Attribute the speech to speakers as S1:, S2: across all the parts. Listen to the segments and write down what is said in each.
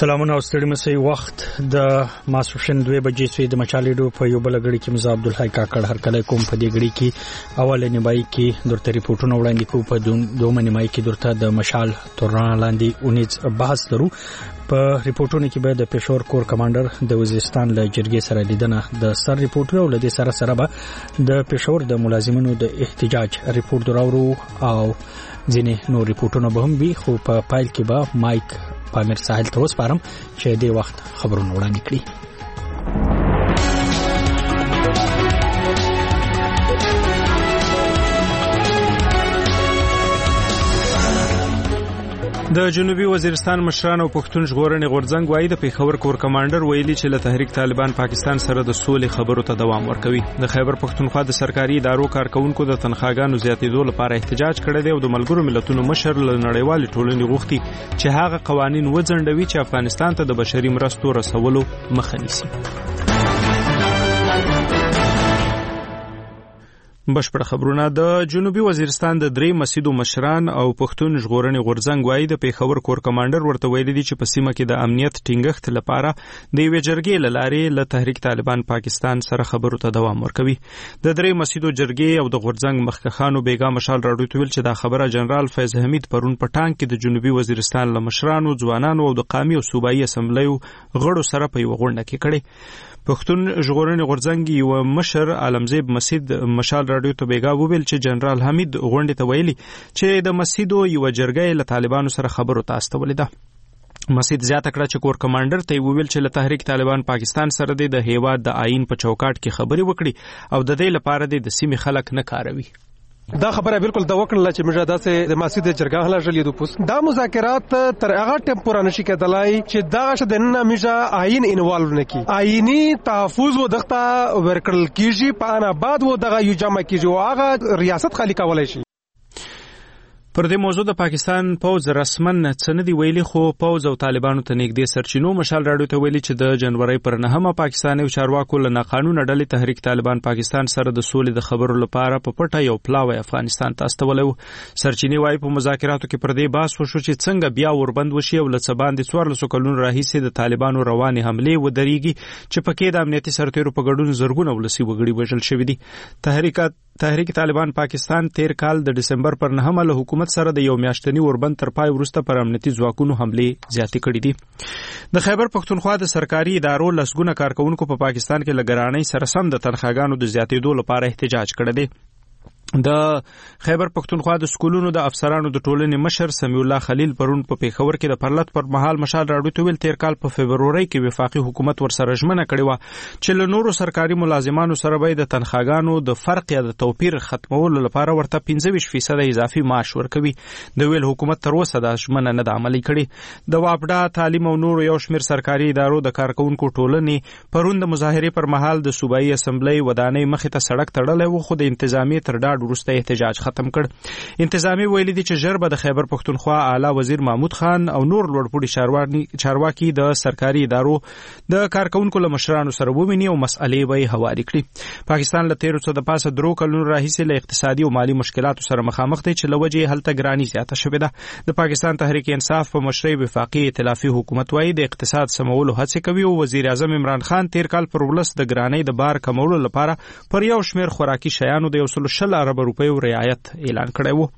S1: سلامونه او ستړي مسئ وخت د ماسوشن 2 بجې سوی د مچالیډو په یو بل غړي کې مزه عبدالحی کاکړ هر کله کوم په دې غړي کې اوله نیمای کې درته ریپورتونه وړاندې کوو په دومره نیمای کې درته د مشال توران لاندې اونیز بحث لرو په ریپورتونو کې به د پېښور کور کمانډر د وزیرستان له جرګې سره لیدنه د سر ریپورت او لدې سره به د پېښور د ملازمینو د احتجاج ریپورت دراورو او ځینې نور ریپورتونه به هم وي خو په پایل کې به مایک پامیر ساحل ته وسپارم چې د وخت خبرونه وړاندې کړي. د جنوبي وزیرستان مشران او پښتون ژغورنې غورځنګ وايي د پېښور کور کمانډر ویلي چې له تحریک طالبان پاکستان سره د سولې خبرو ته دوام ورکوي. د خیبر پښتونخوا د سرکاري ادارو کارکونکو د تنخواګانو زیاتېدو لپاره احتجاج کړی دی او د ملګرو ملتونو مشر له نړیوالې ټولنې غوښتي چې هغه قوانین وځنډوي چې افغانستان ته د بشري مرستو رسولو مخه نیسي. بشپړ خبرونه. د جنوبي وزیرستان د درې مسجدو مشران او پښتون ژغورنې غورځنګ وايي د پېښور کور کمانډر ورته ویلي دي چې په سیمه کې د امنیت ټینګښت لپاره د یوې جرګې له لارې له تحریک طالبان پاکستان سره خبرو ته دوام ورکوي. د درې مسجدو جرګې او د غورځنګ مخکښانو بیګا مشال راډیو ته ویل چې دا خبره جنرال فیض حمید پرون په ټانک کې د جنوبي وزیرستان له مشرانو ځوانانو او د قومي او صوبایي اسمبلیو غړو سره په یو غونډه کې کړې. پښتون ژغورنې غورځنګ یو مشر عالمزیب مسجد مشال راډیو ته بیګا وویل چې جنرال حمید غونډې ته ویلي چې د مسجدو یو جرګه له طالبانو سره خبرو ته استولې ده. مسجد زیاته کړه چې کور کمانډر ته وویل چې له تحریک طالبان پاکستان سره د هیواد د آئین په چوکاټ کې خبرې وکړي او د دې لپاره د سیمې خلک نه کاروي.
S2: دا خبره بالکل دا وکړه چې موږ داسې د مسجد جرګه هلا جلې د پوس دا مذاکرات تر هغه ټیم پورې نشي کېدلای چې دا شته د نن موږ آئین انوالو نه کی آئینی تحفظ و دغه ورکل کیږي په انا بعد و دغه یو جمع کیږي او هغه ریاست خالی کولای شي.
S1: پر دې موضوع د پاکستان پوز رسمن څه نه دی ویلي خو پوز او طالبانو ته نږدې سرچینو مشال راډیو ته ویلي چې د جنوري پر 9 پاکستاني چارواکو له ناقانونه ډلې تحریک طالبان پاکستان سره د سولې د خبرو لپاره په پټه یو پلاوی افغانستان ته استولو. سرچینی وايي په مذاکراتو کې پر دې بحث وشو چې څنګه بیا وربند وشي او لڅ باندې 14 کلونو راهیسې د طالبانو رواني حمله ودرېږي چې پکې د امنیتي سرتیرو په ګډون زرګونه ولسی وګړي وژل شوی دي. تحریک طالبان پاکستان تیر کال د دسمبر پر 9 له حکومت سره د یو میاشتنی وربند تر پای وروسته پر امنیتي ځواکونو حمله زیاتې کړې دي. د خیبر پښتونخوا د سرکاري ادارو لسګونه کارکونکو په پاکستان کې لګرانۍ سره سم د تنخواګانو د زیاتېدو لپاره احتجاج کړی دی. د خیبر پښتونخوا د سکولونو د افسرانو د ټولنې مشر سمیع الله خلیل پرون په پېښور کې د پرلط پر مهال مشال راډیو ته ویل تیر کال په فبروري کې وفاقي حکومت ورسره ژمنه کړې و چې له نورو سرکاري ملازمانو سره به د تنخواګانو د فرق یا د توپیر ختمولو لپاره ورته 15% اضافي معاش ورکوي. د ویل حکومت تر اوسه د ژمنه نه د عملي کړې. د واپډا تعلیم او نورو یو شمېر سرکاري ادارو د کارکونکو ټولنې پرون د مظاهرې پر مهال د صوبایي اسمبلی ودانۍ مخې ته سړک تړلی و خو د انتظامیې تر ډاډ وروسته احتجاج ختم کړ. انتظامی ویلي دي چې ژر به د خیبر پښتونخوا اعلی وزیر محمود خان او نور لوړپوړي چارواکي د سرکاري ادارو د کارکونکو له مشرانو سره وویني او مسئلې به هواري کړي. پاکستان له 13 د پاسه 3 کلونو راهیسې له اقتصادي او مالی مشکلاتو سره مخامخ دی چې لوجه هلته ګرانی زیاته شوې ده. د پاکستان تحریک انصاف په مشرۍ وفاقي ائتلافي حکومت وايي د اقتصاد سمولو هڅه کوي او وزیر اعظم عمران خان تیر کال پر ولس د ګرانی د بار کمولو لپاره پر یو شمېر خوراکي شیانو د 160 ارب روپیو رعایت اعلان کړی و.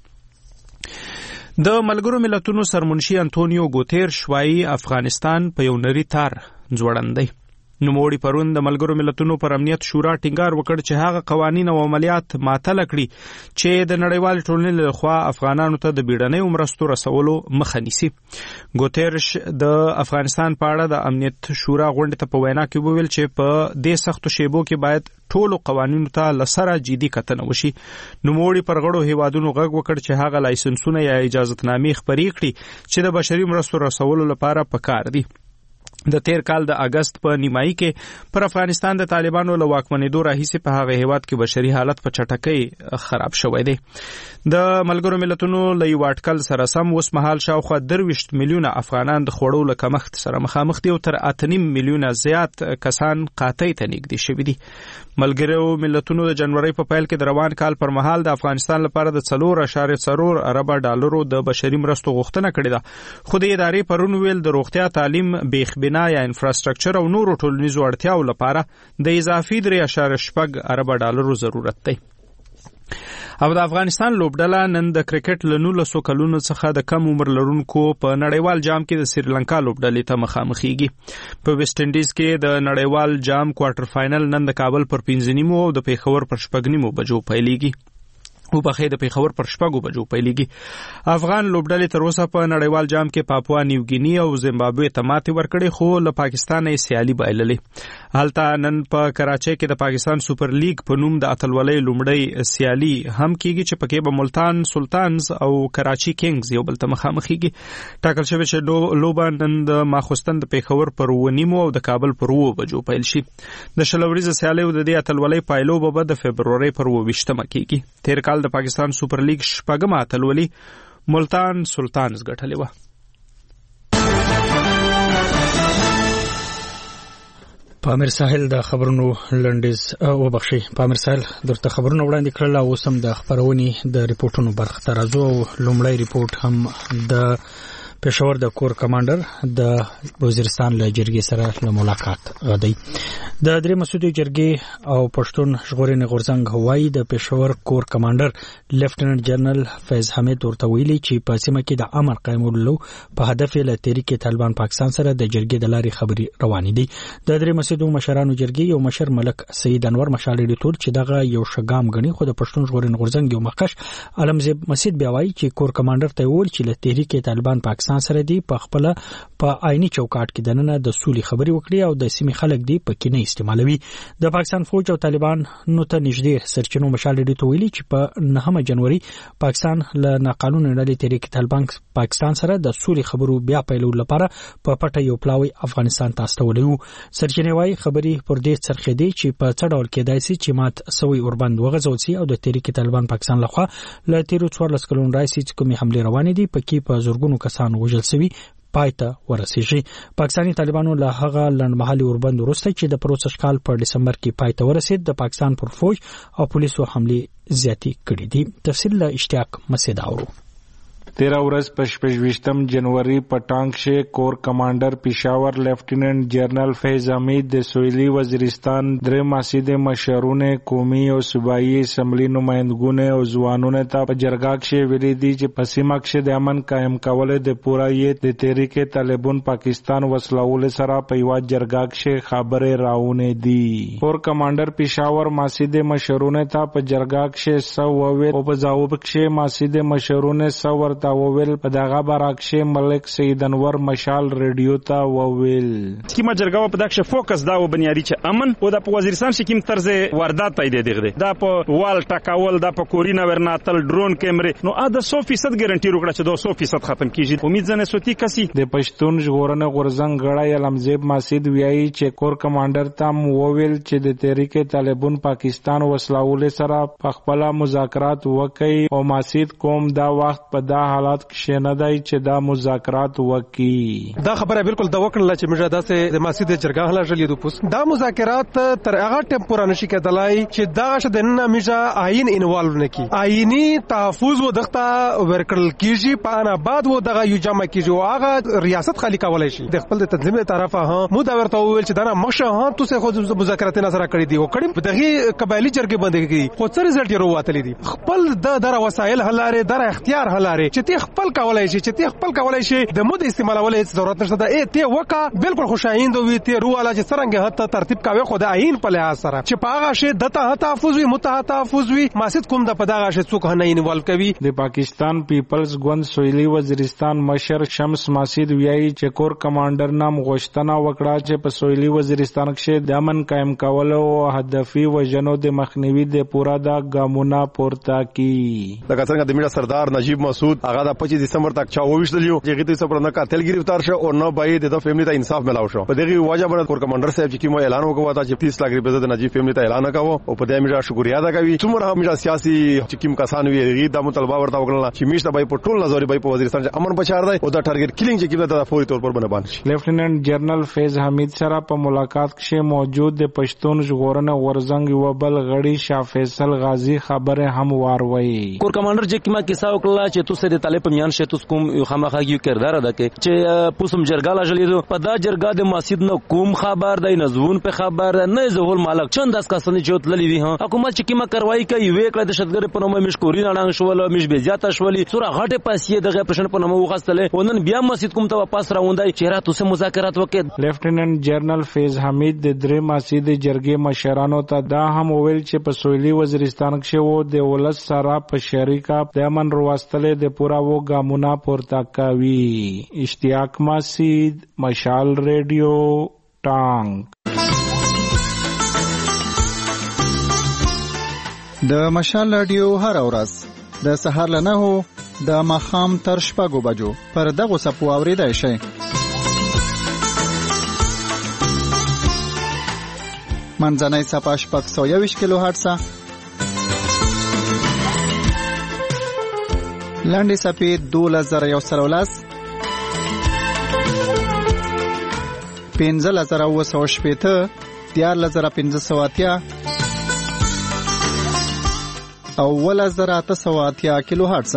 S1: د ملګرو ملتونو سرمنشي انټونیو ګوتيرش وايي افغانستان په یو نری تار ځوړند دی. نوموړي پرون د ملګرو ملتونو پر امنیت شورا ټینګار وکړ چې هغه قوانین او عملیات معطل کړي چې د نړیوال ټولنې لخوا افغانانو ته د بیړنۍ مرستو رسولو مخه نیسي. ګوتيرش د افغانستان په اړه د امنیت شورا غونډې ته په وینا کې وویل چې په دې سختو شیبو کې باید ټولو قوانینو ته لسره جدي کتنه وشي. نوموړي پر غړو هیوادونو غږ وکړ چې هغه لایسنسونه یا اجازهتنامې خپرې کړي چې د بشري مرستو رسولو لپاره پکار دي. د تیر کال د اگست په نیمایي کې پر افغانستان د طالبانو له واکمنېدو راهیسې په هغه هیواد کې بشري حالت په چټکۍ خراب شوی دی. د ملګرو ملتونو له یو اټکل سره سم اوس مهال شاوخوا 23 میلیونه افغانان د خوړو له کمښت سره مخامخ دي او تر 8.5 میلیونه زیات کسان قحطۍ ته نږدې شوي دي. ملګرو ملتونو د جنوري په پیل کې د روان کال پر مهال د افغانستان لپاره د 4.4 ارب ډالرو د بشري مرستو غوښتنه کړې ده، خو د ادارې پرون ویل د روغتیا، تعلیم، بیخبنا یا انفراستراکچر او نورو ټولنیزو اړتیاو لپاره د اضافي 3.8 ارب ډالرو ضرورت دی. او د افغانستان لوبډله نن د کرکټ له 19 کلونو څخه د کم عمر لرونکو په نړیوال جام کې د سریلانکا لوبډلې ته مخامخېږي. په ویسټ انډیز کې د نړیوال جام کوارټر فائنل نن د کابل پر 5 او د پیښور پر 6 بجو پیلېږي. او په د پیښور پر 6 بجو پیلېږي. افغان لوبډلې تر اوسه په نړیوال جام کې پاپوا نیوګینی او زیمبابوې ته ماتې ورکړې، خو له پاکستان یې سیالي بایللې. هلته نن په کراچۍ کې د پاکستان سوپر لیګ په نوم د اتلولۍ لومړی سیالي هم کېږي چې پکې به ملتان سلطانز او کراچي کینګز یو بل ته مخامخېږي. ټاکل شوی چې لوبه نن د ماخوستن د پیښور پر 9 او د کابل پر 2 بجو پیل شي. د شلوريزه سیالي د دې اتلولۍ پایلو به د فبرورۍ پر 28 کېږي. تیر کال د پاکستان سوپر لیګ شپږمه اتلولي ملتان سلطانز ګټلې وه.
S3: پامیر ساحل د خبرونو لنډیز وبخښي. پامیر ساحل درته خبرونه وړاندې کړل او اوس هم د خبرونې د ریپورتونو برخه ته راځو. لومړی ریپورت هم د پېښور د کور کمانډر د وزیرستان له جرګې سره له ملاقات غدي. د درې مسعودي جرګې او پښتون ژغورنې غورځنګ وایي د پېښور کور کمانډر لیفټیننټ جنرال فیض حمید ورته ویلي چې په سیمه کې د امن قائمولو په هدف له تحریک طالبان پاکستان سره د جرګې د لارې خبري روانې دي. د درې مسعودي مشرانو جرګې یو مشر ملک سید انور مشال ډیټور چې دغه یو شګام غني خو د پښتون ژغورنې غورځنګ یو مخکش علمزیب مسعود بیا وایي چې کور کمانډر ته ویل چې له تحریک طالبان پاکستان سره دی په خپل په آئینی چوکاټ کې دننه د سولې خبري وکړي او د سیمې خلک دی په کې نه استعمالوي. د پاکستان فوج او طالبان نو ته نږدې سرچینو مشال ډیټور ویلي چې په 9 جنوري پاکستان له ناقانونه ډلې تحریک طالبان پاکستان سره د سولې خبرو بیا پیلولو لپاره په پټه یو پلاوی افغانستان ته استولیو. سرچینې وايي خبري پر دې څرخې دی چې په څه ډول کېدای شي چې مات سوی اوربند وغځول شي او د تحریک طالبان پاکستان لخوا له تیرو 14 کلونو راځي چې کومې حمله روانې دي پکې په زورګونو کسان وژل شوي پایته ورسیږي. پاکستانی طالبانو له هغه لنډمهالي اوربند وروسته چې د پروسس کال په ډسمبر کې پایته ورسید د پاکستان پر فوج او پولیسو حمله زیاتی کړې دي. تفصیل له اشتیاق مسعود اورو.
S4: 13 ورځ په 28 جنوري په ټانک شه کور کمانډر پېښور لیفټیننټ جنرال فیض حمید د سویلي وزیرستان درې مسعودي مشرونه قومي او صوبایي اسمبلی نمائندګونه او ځوانونه ته په جرګه کې ویلي دي چې په سیمه کې د امن قائم کول د پورا یې د تحریک طالبان پاکستان وسلول سره په یو جرګه کې خبره راونه دي. کور کمانډر پېښور مسعودي مشرونه ته په جرګه کې سو وویل او په ځواب کې مسعودي مشرونه سو وویل په دغه برعکس ملک سید انور مشال ریډیو ته وویل
S5: کیما جرګه په دغه فوکس دا و بنیادی چې امن او د وزیرستان شکیم طرز واردات پیدا دیغه دا په وال ټاکاول دا په کورینا ورناتل ډرون کیمرې نو دا 100% ګارانټي وکړه چې 200% ختم کیږي. امید زنه سوتی کسي د
S4: پښتون ژغورنې غورځنګ غړی علمزیب مسعود ویایي چې کور کمانډر تام وویل چې د تحریک طالبان پاکستان وسلول سره په خپل مذاکرات وکړي او مسعود کوم دا وخت په دا حالات کې نه دی چې دا مذاکرات وکړي.
S2: دا خبره بالکل دا وکړه چې موږ داسې د مسجد جرګه هلا جلې د پوس دا مذاکرات تر هغه ټیم پورې نشي کېدلای چې دا شته نه موږ آئین انوالو نکي آئینی تحفظ و دغه ورکل کیږي په انا بعد و دغه یو جمع کیږي او هغه ریاست خالی کولای شي د خپل تنظیم طرفه ها مو دا ورته ویل چې دا نه مشه ها تو سه خو مذاکرات نه سره کړی دی او کړي دغه قبایلی جرګې باندې کړي خو څه رزلټ یې ورواتلی دي خپل د وسایل حلاره در اختیار حلاره چې خپل کولای شي چې خپل کولای شي د مود استعمالولې ضرورت نشته دا ته وکا بالکل خوشایند وي ته رواله چې څنګه هته ترتیب کاوه خو د عین په لحاظ سره چې پاغه شي دته تحفظ وي متحفظ وي مسجد کوم د پداغه شي څوک نه انوالو کوي.
S4: د پاکستان پیپلز ګوند سویلي وزیرستان مشر شمس مسعود ویایي چې کور کمانډر نام غوښتنه وکړه چې په سویلي وزیرستان کې د امن قائم کول او هدفي وژنو د مخنیوي د پورا د ګامونه پورته کی.
S6: لکه څنګه د میډیا سردار نجیب مسعود هغه د 25 دسمبر تک چا وویشتلیو چې هغه ته پر نه قاتل گرفتار شو او نه باید د فیملی ته انصاف ملاو شو. په دغه وجه باندې کور کمانډر صاحب چې کوم اعلان وکړ چې 30 لک روپیا د نجیب فیملی ته اعلان وکاو او په دې موږ شکریا ادا کوي. څومره موږ سیاسي چې کوم کسان وی هغه د مطالبه ورته وکړل چې میشته بای په ټول نظر بای په وزیرستان چې امن بچار دی او د ټارګټ کیلینګ چې کیږي د فوري تور پر باندې باندې.
S4: لیفټیننټ جنرال فیض حمید سره په ملاقات کې موجود د پښتون ژغورنه ورزنګ یو بل غړي شاه فیصل غازی خبره هم واروي.
S7: کور کمانډر چې کیما کیسه وکړه چې تاسو د طالب میان شه تاسو کوم یو خامخاګي کردار ادا کړي چې پوسم جرګاله جلیدو په دا جرګا د مسجد نو کوم خبر دی نزون په خبر نه زول مالک چند اس کسنی جوت للی وی ها حکومت چې کیما کاروایی کوي وکړه د شتګر په نوم مشکوري نه شول مش به زیاته شولې سوره غټه پاسې دغه پرشن په نوم وغستله ونن بیا مسجد کوم ته واپس راوندای چیرې تاسو مذاکرات وکړي.
S4: لیفټیننټ جنرال فیض حمید د درې مسجد جرګې مشرانو ته دا هم ویل چې په سویلي وزیرستان کې وو د ولس سره په شریکه د امن روستلې د پورا و ګامونه پورته کوي. اشتیاق مسجد مشال ریډیو ټانګ.
S8: د مشال رادیو هر ورځ د سهار له 9 د ماښام تر 6 بجو پر دغه سپو اوریدای شي. منځنۍ صفحه 621 کیلو هرتز، لاندې صفحه 2113 15980 14580 او 1880 کیلو هرتز.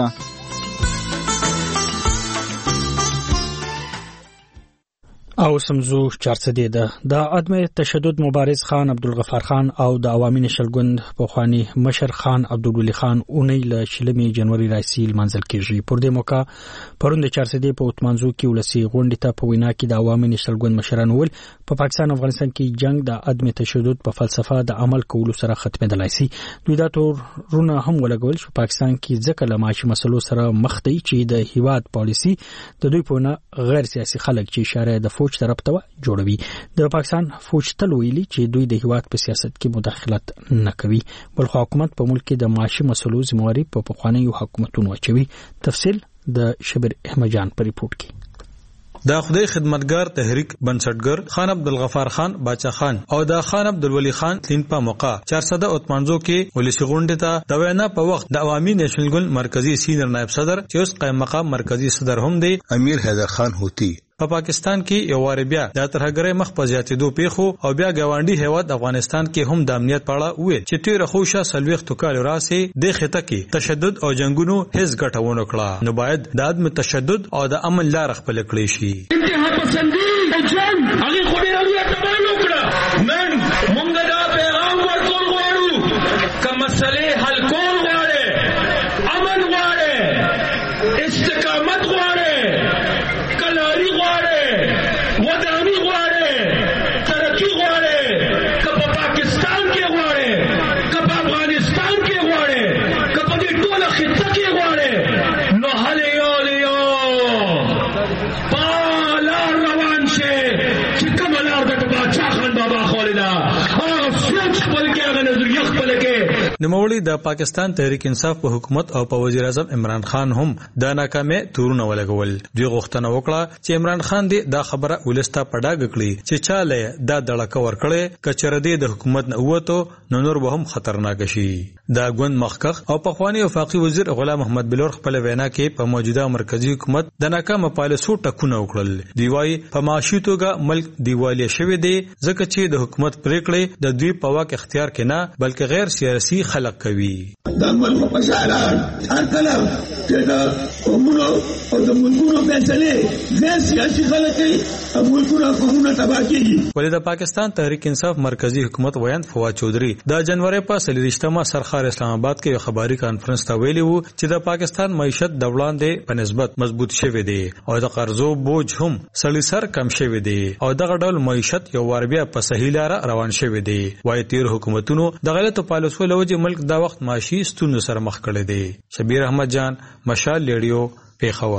S3: او سمزو 400 ده د عدم تشدد مبارز خان عبدالغفار خان او د عوامي نشل ګوند پخوانی مشر خان عبدالولی خان اونۍ له 20 جنوري راځي منځل کېږي. پر دې موقع پروند 400 په اتمانزو کې ولسی غونډه ته په وینا کې د عوامي نشل ګوند مشران ول په پاکستان او افغانستان کې جنگ د عدم تشدد په فلسفه د عمل کولو سره ختمېدلای شي. دوی دا تورونه هم ولګول چې پاکستان کې ځکه لماشي مسلو سره مخ دی چې د هیواد پالیسی د دوی په نه غیر سیاسي خلک چې اشاره د فوج طرف ته جوړوي. د پاکستان فوج تل ویلي چې دوی د هیواد په سیاست کې مداخلت نه کوي، بلخو حکومت په ملک کې د معاشي مسلو ذمہواری په پخوانیو حکومتونو اچوي. تفصیل د شبیر احمد جان په ریپورت کې.
S9: د خدای خدمتګار تحریک بنسټګر خان عبدالغفار خان باچا خان او د خان عبدالولی خان تلین په موقع 485 کې ولسی غونډه ته د وینا په وخت د عوامي نېشنل ګوند مرکزی سینیئر نائب صدر چې اوس قائم مقام مرکزی صدر هم دی
S10: امیر حیدر خان هوتی
S9: په پاکستان کې یو وار بیا د ترهګرۍ مخ په زیاتېدو پیښو او بیا ګاونډي هیواد افغانستان کې هم د امنیت په اړه ویل چې تیر خوشا سلويخ توکال راسي د خطه کې تشدد او جنگونو هیڅ ګټه ونه کړه، نو باید د عدم تشدد او د امن لار خپل کړی شي.
S11: انتها پسندي او جنگ هغه خو ډیر لوی تباین وکړه. نن موږ دا پیغام ورکول غواړو که مسلې حل کول غواړي، امن غواړي، استقامت غواړي، کلاری غواړي، ودانی غواړي، ترقی غواړي، که په پاکستان کې غواړي، که په افغانستان کې غواړي، که په دې ټوله خطه کې غواړي، نو حل
S9: نوموړي د پاکستان تحریک انصاف په حکومت او په وزیر اعظم عمران خان هم د ناکامۍ تورونه ولګول. دوی غوښتنه وکړه چې عمران خان دې دا خبره ولسته پډاګ کړي چې چاله دا دړکه ورکړي کچره دې د حکومت نه وته نو نور به هم خطرناک شي. دا ګوند مخکخ او پخوانی وفاقي وزیر غلام محمد بلور خپل وینا کې په موجوده مرکزی حکومت د ناکامه پالیسو ټکونه وکړل. دی وايي په معاشي توګه ملک دیوالیه شوی دی ځکه چې د حکومت پریکړې د دوی په واک اختیار کې نه بلکې غیر سیاسي خلق کوي.
S11: د ملک په شاران هر کله چې د قومونو او د ملکونو فیصله غیر سیاسي خلک کوي او ملکونه قومونه تباہ کیږي.
S9: ولې د پاکستان تحریک انصاف مرکزی حکومت ویان فواد چودھری د جنوري په 30 سرخار اسلام آباد کې خبري کانفرنس ته ویلي وو چې د پاکستان معیشت د وړاندې په نسبت مضبوط شوی دی او د قرضو بوج هم سلیسر کم شوی دی او دغه ډول معیشت یو وار بیا په صحیح لار روان شوی دی. وايي تیر حکومتونو د غلطو پالیسو لوجه ملک دا وخت معاشي ستونزو سره مخ کړی دی. شبیر احمد جان مشال ریډیو پیښور.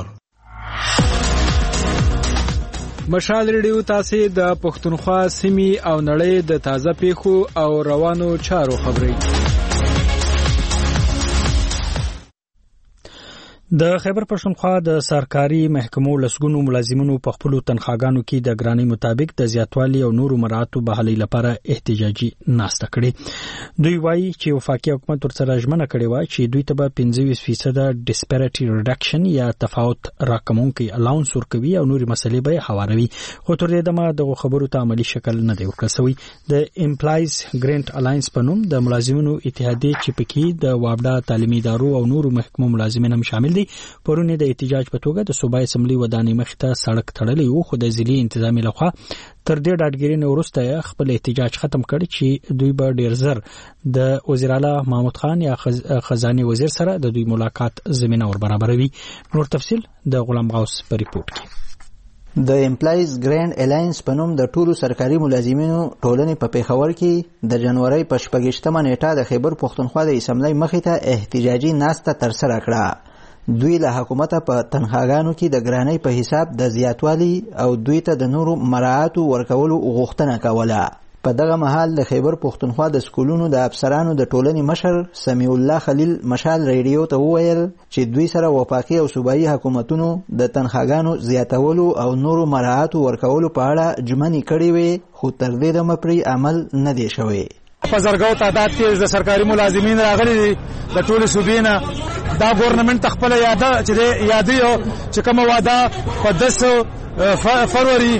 S1: مشال ریډیو تاسو د پښتونخوا سیمې او نړۍ د تازه پیښو او روانو چارو خبري.
S3: د خیبر پښتونخوا د سرکاري محکمو لسګونو ملازمینو په خپل تنخواګانو کې د ګرانی مطابق د زیاتوالي او نورو مراعاتو بحالي لپاره احتجاجي ناسته کړې. دوی وایي چې وفاقي حکومت ورسره ژمنه کړې و چې دوی ته به 25% ډیسپیریټي ریډکشن یا تفاوت راکمونکي الاونس ورکوي او نوري مسلې به هواروي، خو تر دې دمه دغه خبرو ته عملی شکل نه دی ورکړل شوی. د امپلایز ګرانټ الاینس په نوم د ملازمینو اتحادیه چې پکې د وابډا تعلیمي ادارو او نورو محکمو ملازمین هم شامل دي، پرونه د احتجاج په توګه د صوبای اسمبلی ودانۍ مخ ته سړک تړلی و، خو د ضلعي انتظامی لخوا تر دې ډاډګیري نه وروسته خپل احتجاج ختم کړ چې دوی به ډیر زر د وزیر اعلی محمود خان یا خزانه وزیر سره د دوی ملاقات زمينه ور برابروي. نور تفصيل د غلام غوث په ریپورت کې.
S10: د امپلایز ګرانډ الاینس په نوم د ټولو سرکاري ملازمینو ټولنې په پیښور کې د جنوري په 28مه نیټه د خیبر پښتونخوا د اسمبلی مخې ته احتجاجي ناسته ترسره کړه. دوی له حکومت په تنخواګانو کې د ګرانی په حساب د زیاتوالي او دوی ته د نورو مراعاتو ورکولو غوښتنه کوله. په دغه مهال د خیبر پښتونخوا د سکولونو د افسرانو د ټولنې مشر سمیع الله خلیل مشال ریډیو ته وویل چې دوی سره وفاقي او صوبایي حکومتونو د تنخواګانو زیاتولو او نورو مراعاتو ورکولو په اړه ژمنې کړې وې، خو تر دې دمه پرې عمل نه دی شوی.
S12: په زرګو تعداد کې د سرکاري ملازمین راغلي دي د ټولو صوبې نه. دا ګورنمنت خپل یادي چې کوم واده په 10 فروری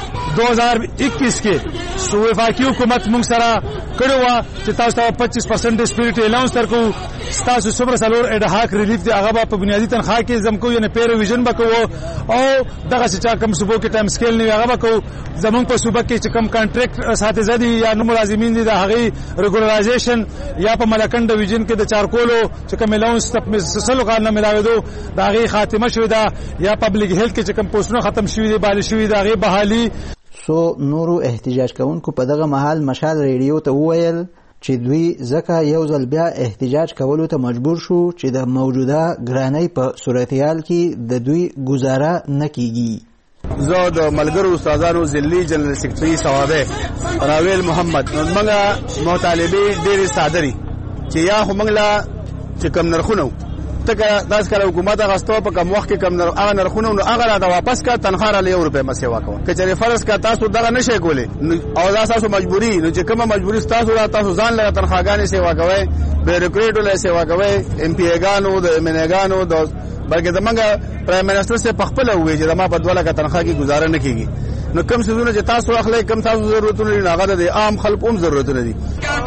S12: 2021 کې وفاقي حکومت موږ سره کړو چې تاسو ته 25% ډیسپیریټي الاونس درکو، تاسو صبر سالور اډهاک ریلیف دی هغه په بنیادی تنخواه کې زمکو یعنی پیر ویژن بکو او دغه چې کوم صوبو کې ټایم سکیل نه هغه بکو. زمون په صوبه کې چې کوم کانټریکټ ساتي زدي یا نو ملازمین دي د هغه ریګولرایزیشن یا په ملکن ډیویژن کې د چارکولو چې کوم الاونس تپسلو قانون ملاوي دا هغه خاتمه شوې ده یا پبلک هیلث کې چې کوم پوسټونه ختم شوې دي بال شوې ده هغه بحالي.
S10: سو نورو احتجاج کوونکو په دغه محل مشال ریډیو ته وویل چې دوی ځکه یو ځل بیا احتجاج کولو ته مجبور شو چې د موجوده ګرانی په صورتحال کې د دوی گزاره نه کیږي.
S13: زه د ملګرو استادانو ضلعي جنرال سیکریټري صوابه راویل محمد موږ مطالبه ډېرې صادري چې یا موږ لا چې کم نرخونه تکه داس کله حکومت غاستو په کوم وخت کې کم هغه نرخونه نو هغه را واپس کا تنخواه را لې روپے مسیوا کوه کچره فرض کا تاسو دغه نشي کولی او تاسو مجبوری نو چې کومه مجبوری تاسو را تاسو ځان له تنخواهګانې سیوا کوي بیروکریټو له سیوا کوي ام پی ایګانو د منګانو د بلکې زمونږ پرایم منسٹر سے پخپل وې چې زما په دوله کا تنخواه کی گزاره نه کیږي. نو کم سيزونه چې تاسو اخلي کم تاسو ضرورتونه لري هغه د عام خلکو هم ضرورتونه دي.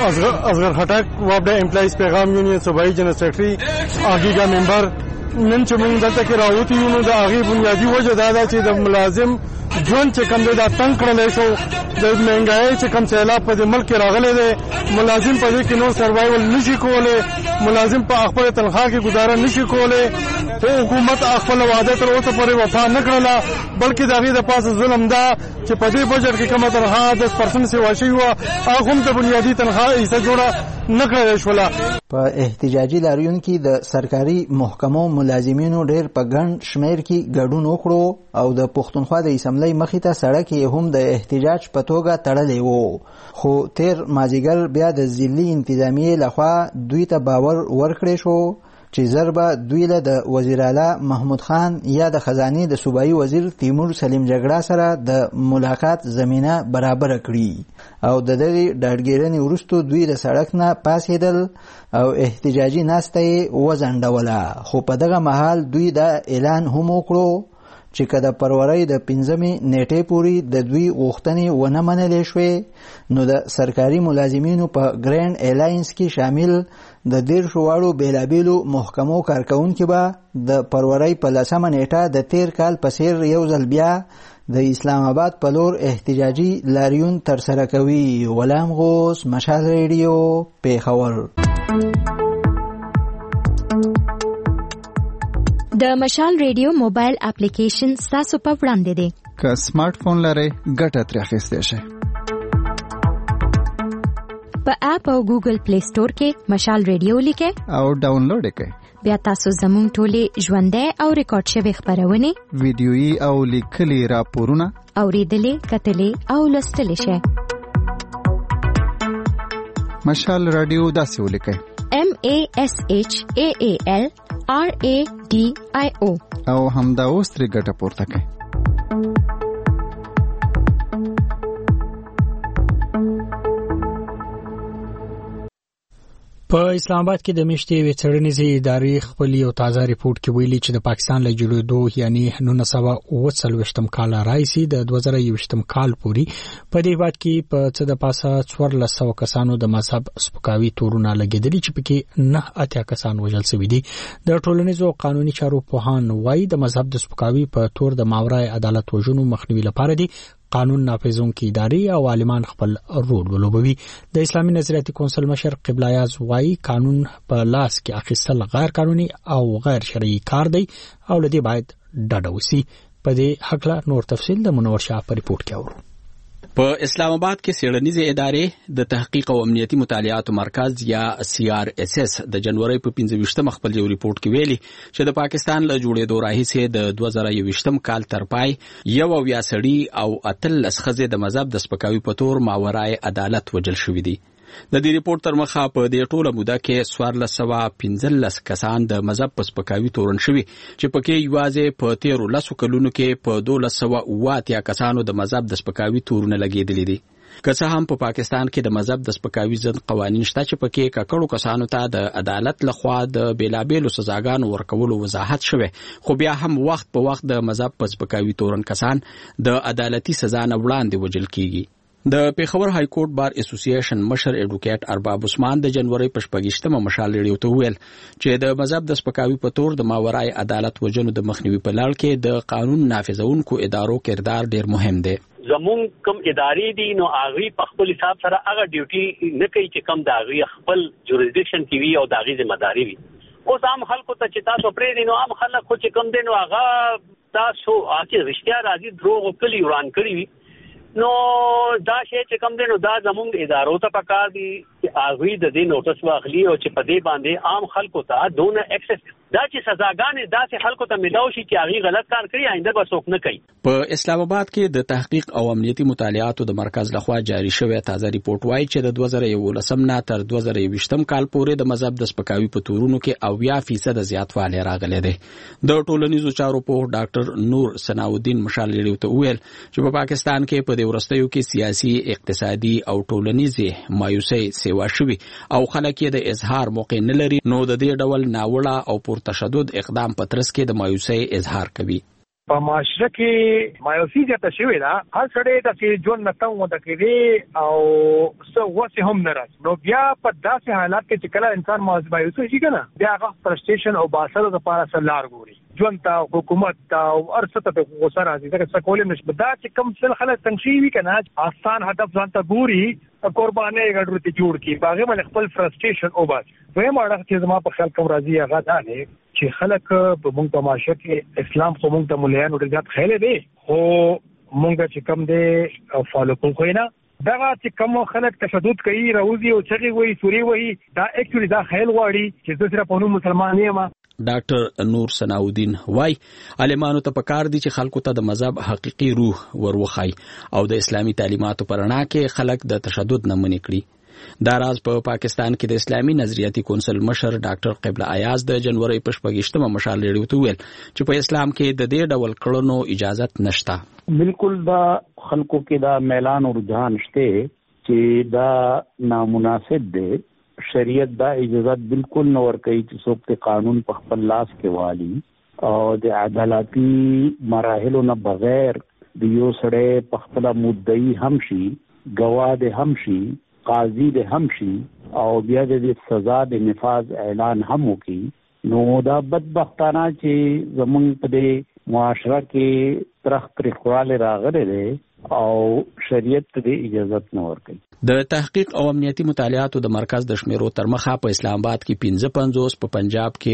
S2: اصغر خټک وابډه امپلایز پیغام یونین صوبایي جنرال سیکریټري اګیګا ممبر نن چې موږ دلته کې راوتی یو نو د هغه بنیادی وجه دا ده چې د ملازم ژوند چې کوم د تنګ کړل شو د مهنګای چې کوم سیلاب په ملک راغلی دی ملازم په دې کې نو سروایول نشي کولای، ملازم په خپل تنخواه کې گزاره نشي کولای. حکومت خپل وعده تر اوسه پورې وفا نه کړله بلکې د هغې د پاسه ظلم ده چې په دې بجټ کې کومه تنخواه 10% سیوا شوې وه هغه هم د بنیادي تنخواه حصه جوړه نه کړلی شوله.
S10: په احتجاجي لاریون کې د سرکاري محکمو ملازمینو ډېر په ګڼ شمېر کې ګډون وکړو او د پښتونخوا د اسمبلی مخې ته سړک یې هم د احتجاج په توګه تړلی و، خو تیر مازدیګر بیا د ضلعي انتظامیې لخوا دوی ته باور ورکړی شو چې ضربه دوی له د وزیر اعلی محمود خان یا د خزانه د صوبایي وزیر تیمور سلیم جګړه سره د ملاقات زمينه برابر کړي او د دې ډاډګیرنې وروسته دوی د سړک نه پاسېدل او احتجاجي ناسته وزنډوله. خو په دغه مهال دوی دا اعلان هم وکړو چې کله پرورۍ د 15مې نیټې پورې د دوی غوښتنې ونه منلې شوې نو د سرکاري ملازمینو په ګرانډ الاینس کې شامل د 13 واړو بیلابیلو محکمو کارکونکو به د پرورۍ په 10مه نیټه د تیر کال په څیر یو ځل بیا د اسلام آباد په لور احتجاجي لاریون ترسره کوي. غلام غوث مشال ریډیو پیښور.
S14: د مشال ریډیو موبایل اپلیکیشن تاسو په وړاندې دی.
S8: که سمارټ فون لرئ ګټه ترې اخیستی شئ.
S14: په اپ او ګوګل پلی سٹور کې مشال ریډیو لیکئ
S8: او ډاونلوډ یې کړئ.
S14: بیا تاسو زموږ ټولې ژوندۍ او ریکارډ شوي خپرونې
S8: ویډیويي او لیکلي راپورونه
S14: اوریدلې کتلې او لوستلې شئ.
S8: مشال رادیو داسې ولیکئ:
S14: MASHAAL RADIO
S8: او همدا اوس ترې ګټه پورته کړئ.
S3: په اسلام آباد کې د میاشتې وڅړنیزې ادارې خپل یو تازه ریپورت کې ویلي چې د پاکستان له جوړېدو یعنی 1940 کال راځي د 2020 کال پورې په دې هیواد کې په څه د پاسه 1400 کسانو د مذهب سپکاوي تورونه لګیدلي چې پکې 9 کسان وژل شوي دي. د ټولنیزو قانوني چارو پوهان وایي د مذهب د سپکاوي په تور د ماورای عدالت وژنو مخنیوي لپاره دي قانون نافذونکي ادارې او عالمان خپل رول ولوبوي. د اسلامي نظریاتي کونسل مشر قبله یاز وایي قانون په لاس کې اخیستل غیر قانوني او غیر شرعي کار دی او لدی باید ډاډه وسی. په دې حق لا نور تفصیل د منور شاه په ریپورت کې اورو.
S15: په اسلام آباد کې څېړنیزې ادارې د تحقیق او امنیتي مطالعاتو مرکز یا CRSS د جنوري په 25 خپل یو ریپورت کې ویلي چې د پاکستان له جوړېدو راهیسې د 2020 کال تر پای 11 سړي او 13 ښځې د مذهب د سپکاوي په تور ماورای عدالت وژل شوي دي. د دې ریپورت تر مخه په دې ټوله موده کې 1415 کسان د مذهب په سپکاوي تورن شوي چې پکې یوازې په 13 کلونو کې په 1280 کسانو د مذهب د سپکاوي تورونه لګېدلي دي. که څه هم په پاکستان کې د مذهب د سپکاوي ضد قوانین شته چې پکې ککړو کسانو ته د عدالت لخوا د بیلابېلو سزاګانو ورکولو وضاحت شوی، خو بیا هم وخت په وخت د مذهب په سپکاوي تورن کسان د عدالتي سزا نه وړاندې وژل کیږي. د پیښور های کورټ بار اسوسییشن مشر ایډوکیټ ارباب عثمان د جنوري په 28 مشال لري ته ویل چې د مذهب د سپکاوي په تور د ماورای عدالت وژنو د مخنیوي په لړ کې د قانون نافذونکو ادارو کردار ډیر مهم دی.
S16: زمون کوم ادارې دي نو هغه په خپل حساب سره هغه ډیوټي نه کوي چې کوم د هغه خپل جوریسډکشن کې وي او د هغه ذمہ داری وي. اوس عام خلکو ته چې تاسو پرې دي نو عام خلک خو چې کوم دي نو هغه تاسو اته رښتیا راځي دروغ کلی وران کړی وي نو دا شی چې کوم دی نو دا زموږ ادارو ته پکار دي چې هغه د دې نوټس واخلي او چې په دې باندې عام خلکو ته دونه اکسس دا چې سزاګانې داسې خلکو ته ملاو شي چې هغه غلط کار کړی آینده به څوک نه کوي.
S15: په اسلام آباد کې د تحقیق او امنیتي مطالعاتو د مرکز لخوا جاری شوی تازه ریپورت وایي چې د 2011 نه تر 2020 کال پورې د مذهب د سپکاوي په تورونو کې 90% زیاتوالی راغلی دی. د ټولنیزو چارو په ډاکټر نور ثناءالدین مشال لري ته ویل چې په پاکستان کې په د ورستیو کې سیاسي، اقتصادي او ټولنیزي مایوسي سیوا شوي او خلک یې د اظهار موقع نه لري، نو د دې ډول ناوړه او تشدد اقدام په ترڅ کې د مایوسۍ اظهار کوي.
S17: په معاشره کې مایوسي زیاته شوې ده، هر سړی د ژوند نه تنګ وده کوي او څه وسه هم نه راځي. نو بیا په داسې حالات کې چې کله انسان مایوسي شي کنه بیا هغه فرستریشن او باسر د لپاره سلار ګوري ژوند ته حکومت ته او ارڅ ته غوسه راځي ځکه څه کولای نشي. دا چې کم څل خلک تنشي وي کنه آسان هدف ځان ته ګوري قرباني غړوتی جوړ کی باغې مل خپل فرستریشن او بس وې ماړه چې زما په خیال کوم راځي هغه دا نه چې خلک په موږ په معاشره کې اسلام خو موږ ته مليان ډېر زیات خیال دی خو موږ چې کم دی فالو کوو نه دا چې کوم خلک تشدد کوي راوځي او چغي وایي سوري وایي دا اکچولی دا خیال غواړي چې د سره په نوم مسلمان یم.
S15: ډاکټر نور ثناءالدین وای عالمانو ته پکار دي چې خلکو ته د مذهب حقيقي روح وروخی او د اسلامي تعلیماتو پر رڼا کې خلک د تشدد نه منې کړي. دا راز په پاکستان کې د اسلامي نظریاتي کونسل مشر ډاکټر قبله ایاز د جنوري په 28 مشال لري ته ویل چې په اسلام کې د دې ډول کړنو اجازه نشته.
S18: بالکل دا خلکو کې دا میلان او رجحان شته چې دا نامناسب دی. شریعت دا اجازه بالکل نه ورکوي چې څوک ته قانون په خپل لاس کې والي او د عدالتي مراحلو نه بغیر د یو سړی په خپل مدعي هم شي، گواه د هم شي، قاضي د هم شي او بیا د سزا د نفاذ اعلان هم وکړي. نو دا بدبختانه چې زمونږ په دې معاشره کې ترخواله راغلی دی او شریعت دې اجازه نه ورکوي.
S15: د تحقیق او امنیتي مطالعاتو د مرکز د شمیرو تر مخه په اسلام آباد کې 55، په پنجاب کې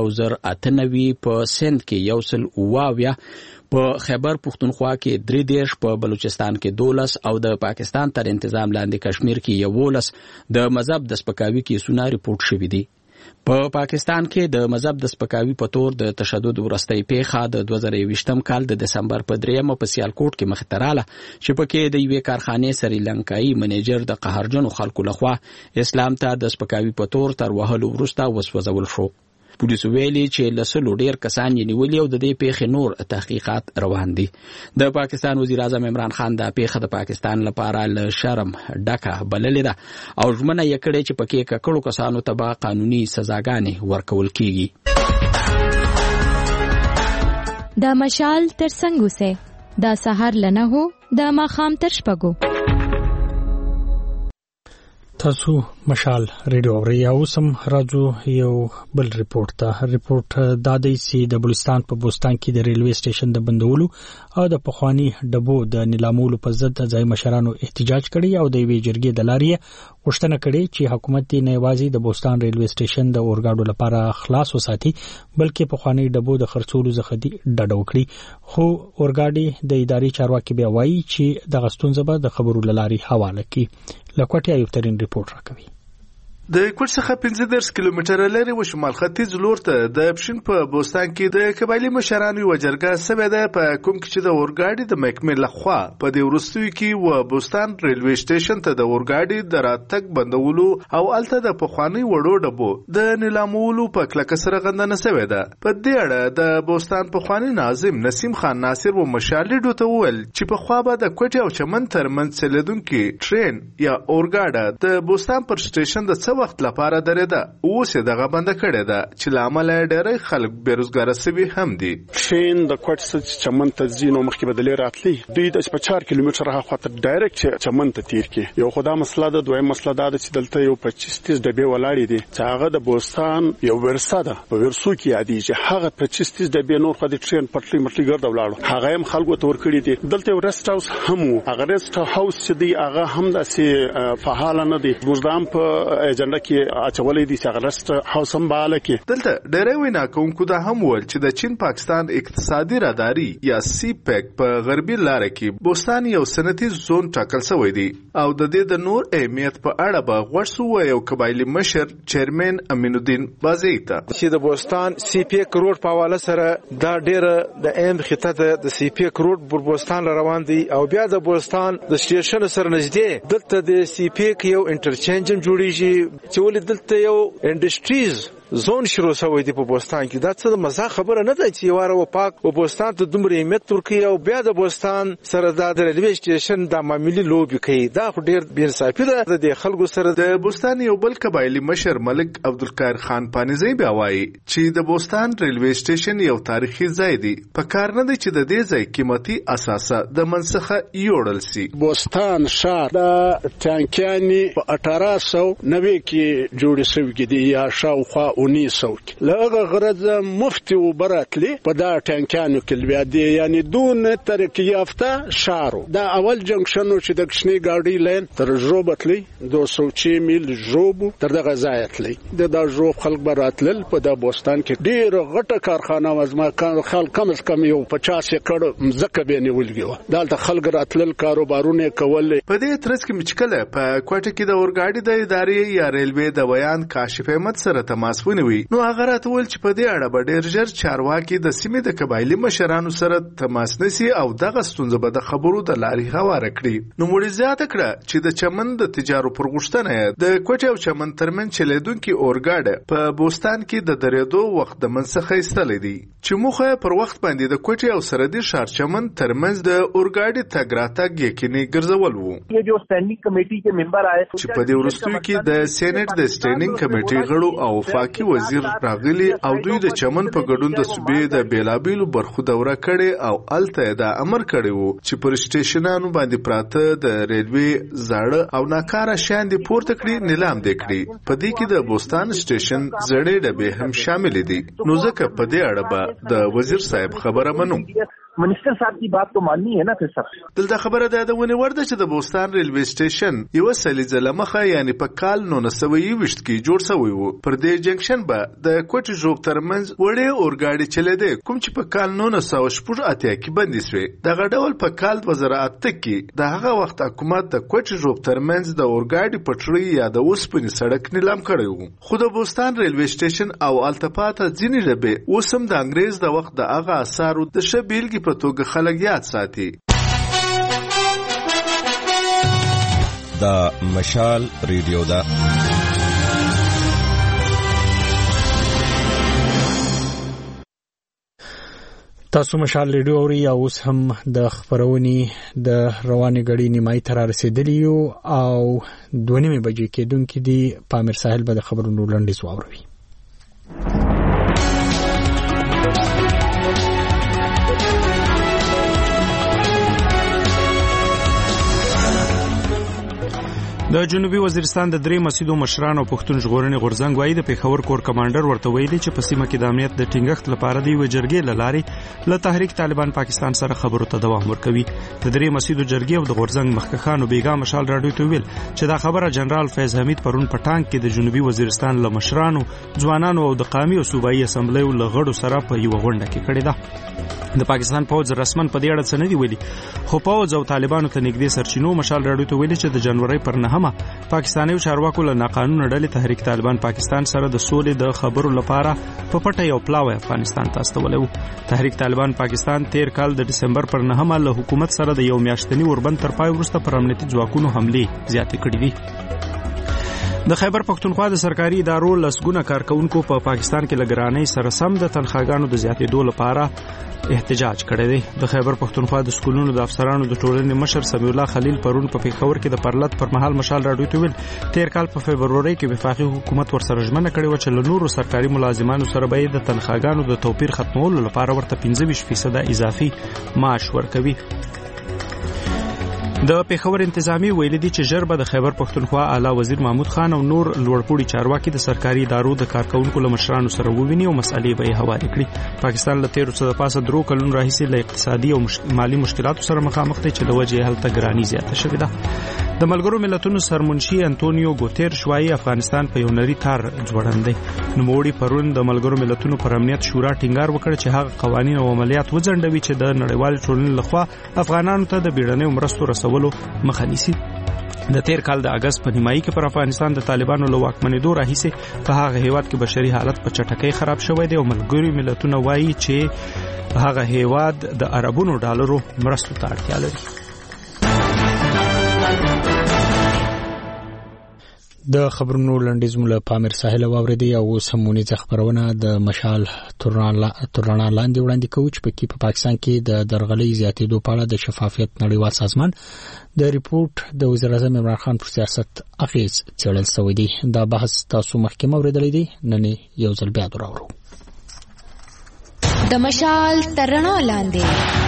S15: 1098، په سند کې 190، په خیبر پختونخوا کې 33، په بلوچستان کې 12 او د پاکستان تر انتظام لاندې کشمیر کې 11 د مذهب د سپکاوي کیسونه ریپورت شوي دي. په پاکستان کې د مذهب د سپکاوي په تور د تشدد ورستۍ پیښه د 2020 کال د دسمبر په 3 په سیالکوټ کې مخ ته رااله چې پکې د یوې کارخانې سریلانکایي منیجر د قهرجنو خلکو لخوا اسلام ته د سپکاوي په تور تر وهلو وروسته وسوځول شو. پولیسو ویلي چې لسلو ډیر کسان یې نیولي او د دې پیښې نور تحقیقات روان دي. د پاکستان وزیر اعظم عمران خان دا پیښه د پاکستان لپاره له شرم ډکه بللې ده او ژمنه یې کړې چې پکې ککړو کسانو ته به قانوني سزاګانې ورکول کیږي.
S14: دا مشال تر څنګه سه دا سحر لنه هو دا ماخام تر شپږو.
S3: تاسو مشال ریډیو اورئ. اوسم راځو یو بل ریپورت ته. ریپورت دا دی چې د بلوچستان په بوستان کې د ریلوي سټیشن د بندولو او د پخوانی ډبو د نیلامولو په ضد ځای مشرانو احتجاج کړی او د وی جرګې د لارې غوښتنه کړې چې حکومت دې نه یوازې د بوستان ریلوي سټیشن د اورګاډو لپاره خلاص وساتي بلکې پخوانی ډبو د خرڅولو څخه دی ډډه وکړي. خو اورګاډي د اداري چارواکي بیا وایي چې د غستون زبر د خبرو لاري حواله کړي. لکوټي ایوب ترين ریپورت راکوي.
S19: د کوټ څخه 15 کیلومتره لري و شمال ختیځ لور ته د پښین په بوستان کې د قبایلی مشرانو و جرګه سوي ده په کوم کې چې د اورګاډي د محکمې لخوا په دې ورستوي کې و بوستان ریلوي سټیشن ته د اورګاډي د راتګ بندولو او الته د پخوانی وړو ډبو د نیلامولو په کلکه سره غندنه سوي ده. په دې اړه د بوستان پخوانی ناظم نسیم خان ناصر و مشالډو ته وویل چې په خوا به د کوټ او چمن ترمنځ چلیدونکي ټرین یا اورګاډي د بوستان پر سټیشن د وخت لپاره درېده اوس یې دغه بنده کړې ده چې له امله ډېری خلک بیروزګاره سوي هم دي.
S20: ټرین د کوټ څخه چمن ته ځي نو مخکې بدلې راتلی دوی د 4 کیلومتره هاخوا ډایرکټ چمن ته تیر کې یو خدای مسله ده. دوی مسله ده چې دلته یو 25-30 ډبې ولاړې دي چې هغه د بوستان یو ورسا ده په ورسو کې یادي چې هغه 25-30 ډبې نور خو د ټرین پټلي مټلي ګرځي ولاړو هغه هم خلکو ته ورکړي دي. دلته یو ریسټ هاوس هم هغه ریسټ هاوس چې دی هغه هم داسې فعال نه دی. موږ په کې اچولې دي چې غرست هاوس هم بالا کې
S19: دلته ډېرې وینا کوونکو دا هم ول چې د چین پاکستان اقتصادي راداري یا سی پیک په غربي لار کې بوستان یو صنعتي زون ټاکل شوی دی او د دې د نور اهمیت په اړه به غوښتو یو قبایلی مشر چیرمن امین الدین بازی ته
S21: چې د بوستان سی پیک روډ په حواله سره دا ډېر د اهم خطه د سی پیک روډ پر بوستان روان دی او بیا د بوستان د سټیشن سره نږدې دلته د سی پیک یو انټرچینج جوړیږي چې ولې دلته یو انډستریز زون شروع شوی دی په بوستان کې. دا څه د مزه خبره نه ده چې یواره و پاک و بوستان ته دومره اهمیت ورکړي او بیا د بوستان سره د ریلوي سټیشن د معاملې لوبي کوي. دا خو ډېر بې انصافي ده د خلکو سره.
S19: د بوستان یو بل قبایلی مشر ملک عبدالقاهر خان پانیزی بیا وایي چې د بوستان ریلوي سټیشن یو تاریخي ځای دی. په کار نه دی چې د دې ځای قیمتي اساسه د منسخه یوړل سي.
S20: بوستان ښار د ټانکیانې په 1890 کې جوړ شوی دی یا شاوخوا 1900 لغه غرض مفتی وبراتلی په دا ټانکانو کې بیا دی یعنی دون ترقی یافته شارو. دا اول جنکشنو چې د کشنی گاډي لین تر جوبتلی 200 میل جوب تر دغه ځایتلی د جوب خلک براتل په د بوستان کې ډیر غټه کارخانه وزما خلک کم از کم یو 50 ایکړ مزکه به نیولګي دالته خلک راتل کاروبارونه کول.
S19: په دې ترڅ کې مچکله په کوټه کې د اورګاډي د ادارې یا ریلوي د بیان کاشف احمد سره تماس ونیوي نو هغه راتول چې په دې اړه به ډېر ژر چارواکي د سیمې د قبایلی مشرانو سره تماس نسی او دغه ستونزه به د خبرو د لارې هواره کړي. نو موږ زیاته کړه چې د چمن د تجارو پر غوښتنه د کوټه او چمن ترمن چلیدونکو اورګاډي په بوستان کې د درېدو وخت د منسخه ایستلې دي چې موخه پر وخت باندې د کوټه او سردي ښار چمن ترمنځ د اورګاډي تګ راتګ یقیني ګرځول وو.
S17: یہ جو سټینډینګ کمیټي کې ممبر آئے
S19: چې په دې ورستوي کې د سېنات د سټینډینګ کمیټي غړو او وفاقي وزیر راغلي او دوی د چمن په ګډون د صوبې د بیلابیلو برخو دوره کړي او الته د امر کړي وو چې پر سټیشنانو باندې پراته د ریلوي زاړه او ناکاره شیان دي پورته کړي نیلام دي کړي. په دې کې د بوستان سټیشن زړې ډبې هم شامل دي. نو ځکه په دې اړه به د وزیر صاحب خبره منو.
S17: منسٹر صاحب کی بات تو ماننی ہے نا پھر سب.
S19: دلته خبره ده ونیور ده چې د بوستان ریلوي سټیشن یو سلیزه لمخه یعنی په کال 1920 کې جوړ شوی وو. پر دې جنکشن به د کوټ جوب ترمنځ وړې اورګاډي چلیدې کوم چې په کال 1980 کې بندي شوی. دغه ډول په کال 2008 کې د هغه وخت حکومت د کوټ جوب ترمنځ د اورګاډي پټړۍ یا د اوسپنې سړک نیلام کړی وو. خو د بوستان ریلوي سټیشن او التپاته ځینې ډبې اوسم د انګريز د وخت د هغه اثارو د شبیلګي په توګه خلک یاد ساتي.
S22: دا مشال ریډیو دا
S3: تاسو مشال ریډیو اوري او اوس هم د خبرونې د رواني غړي نیمای تر رسیدلی او 2:30 بجې کېدونکې دی پامیر ساحل به د خبرونو لنډیز واوروي. د جنوبي وزیرستان د درې مسجدو مشران او پښتون ژغورنې غورځنګ وايي د پیښور کور کمانډر ورته ویلي چې په سیمه کې د امنیت د ټینګښت لپاره د یو جرګې لارې له تحریک طالبان پاکستان سره خبرو ته دوام ورکوي. د درې مسجدو جرګې او د غورځنګ مخکښانو بیګا مشال راډیو ته ویل چې دا خبره جنرال فیض حمید پرون په ټانک کې د جنوبي وزیرستان له مشرانو ځوانانو او د قومي او صوبایي اسمبلی له غړو سره په یو غونډه کې کړې ده. د پاکستان پوځ رسمن په دې اړه څه نه دی ویلي، خو پوځ او طالبانو ته نږدې سرچینو مشال راډیو ته ویلي چې د جنوري پر 9 پاکستاني چارواکو له ناقانونه ډلې تحریک طالبان پاکستان سره د سولې د خبرو لپاره په پټه یو پلاوی افغانستان ته استولی و. تحریک طالبان پاکستان تیر کال د دسمبر پر 9 له حکومت سره د یو میاشتنی اوربند تر پای وروسته پر امنیتي ځواکونو حملې زیاتې کړې دي. د خیبر پښتونخوا د سرکاري ادارو لسګونه کارکونکو په پاکستان کې لګرانۍ سره سم د تنخواګانو د زیاتېدو لپاره احتجاج کړی دی. د خیبر پښتونخوا د سکولونو د افسرانو د ټولنې مشر سمیع الله خلیل پرون په پیښور کې د پرلط پر مهال مشال راډیو ته ویل تیر کال په فبروري کې وفاقي حکومت ورسره ژمنه کړې و چې له نورو سرکاري ملازمانو سره به د تنخواګانو د توپیر ختمولو لپاره ورته 25% اضافي معاش ورکوي. د پیښور انتظامی ویلي دي چې ژر به د خیبر پښتونخوا اعلی وزیر محمود خان او نور لوړپوړي چارواکي د سرکاري ادارو د کارکونکو له مشرانو سره وویني او مسئلې به یې حواله کړي. پاکستان له 13 پاسه درو کلونو راهیسې له اقتصادي او مالی مشکلاتو سره مخامخ دی چې د وجې هلته ګرانی زیاته شوې ده. د ملګرو ملتونو سرمنشي انټونیو ګوتيرش وايي افغانستان په یو نری تار ځوړند دی. نوموړي پرون د ملګرو ملتونو پر امنیت شورا ټینګار وکړ چې هغه قوانین او عملیات وځنډوي چې د نړیوال ټولنې لخوا افغانانو ته د بیړنیو مرستو رسولو مخه نیسي. د تیر کال د اگست په نیمایي کې پر افغانستان د طالبانو له واکمنېدو راهیسې په هغه هیواد کې بشري حالت په چټکۍ خراب شوی دی او ملګرو ملتونه وايي چې هغه هیواد د اربونو ډالرو مرستو ته اړتیا لري. د خبرونو لنډیز مولا پامیر ساحل واوریدي او سمونی خبرونه د مشال تورنا لاندې وړاندې کوي چې په پاکستان کې د درغلۍ زیاتېدو په اړه د شفافیت نړیوال سازمان د ریپورت د وزیر اعظم عمران خان پر سیاست اغیز څېړل شوی دی. دا بحث تاسو مخکې اوریدلی دی، نن یو ځل بیا دراورو.
S14: د مشال تورنا لاندې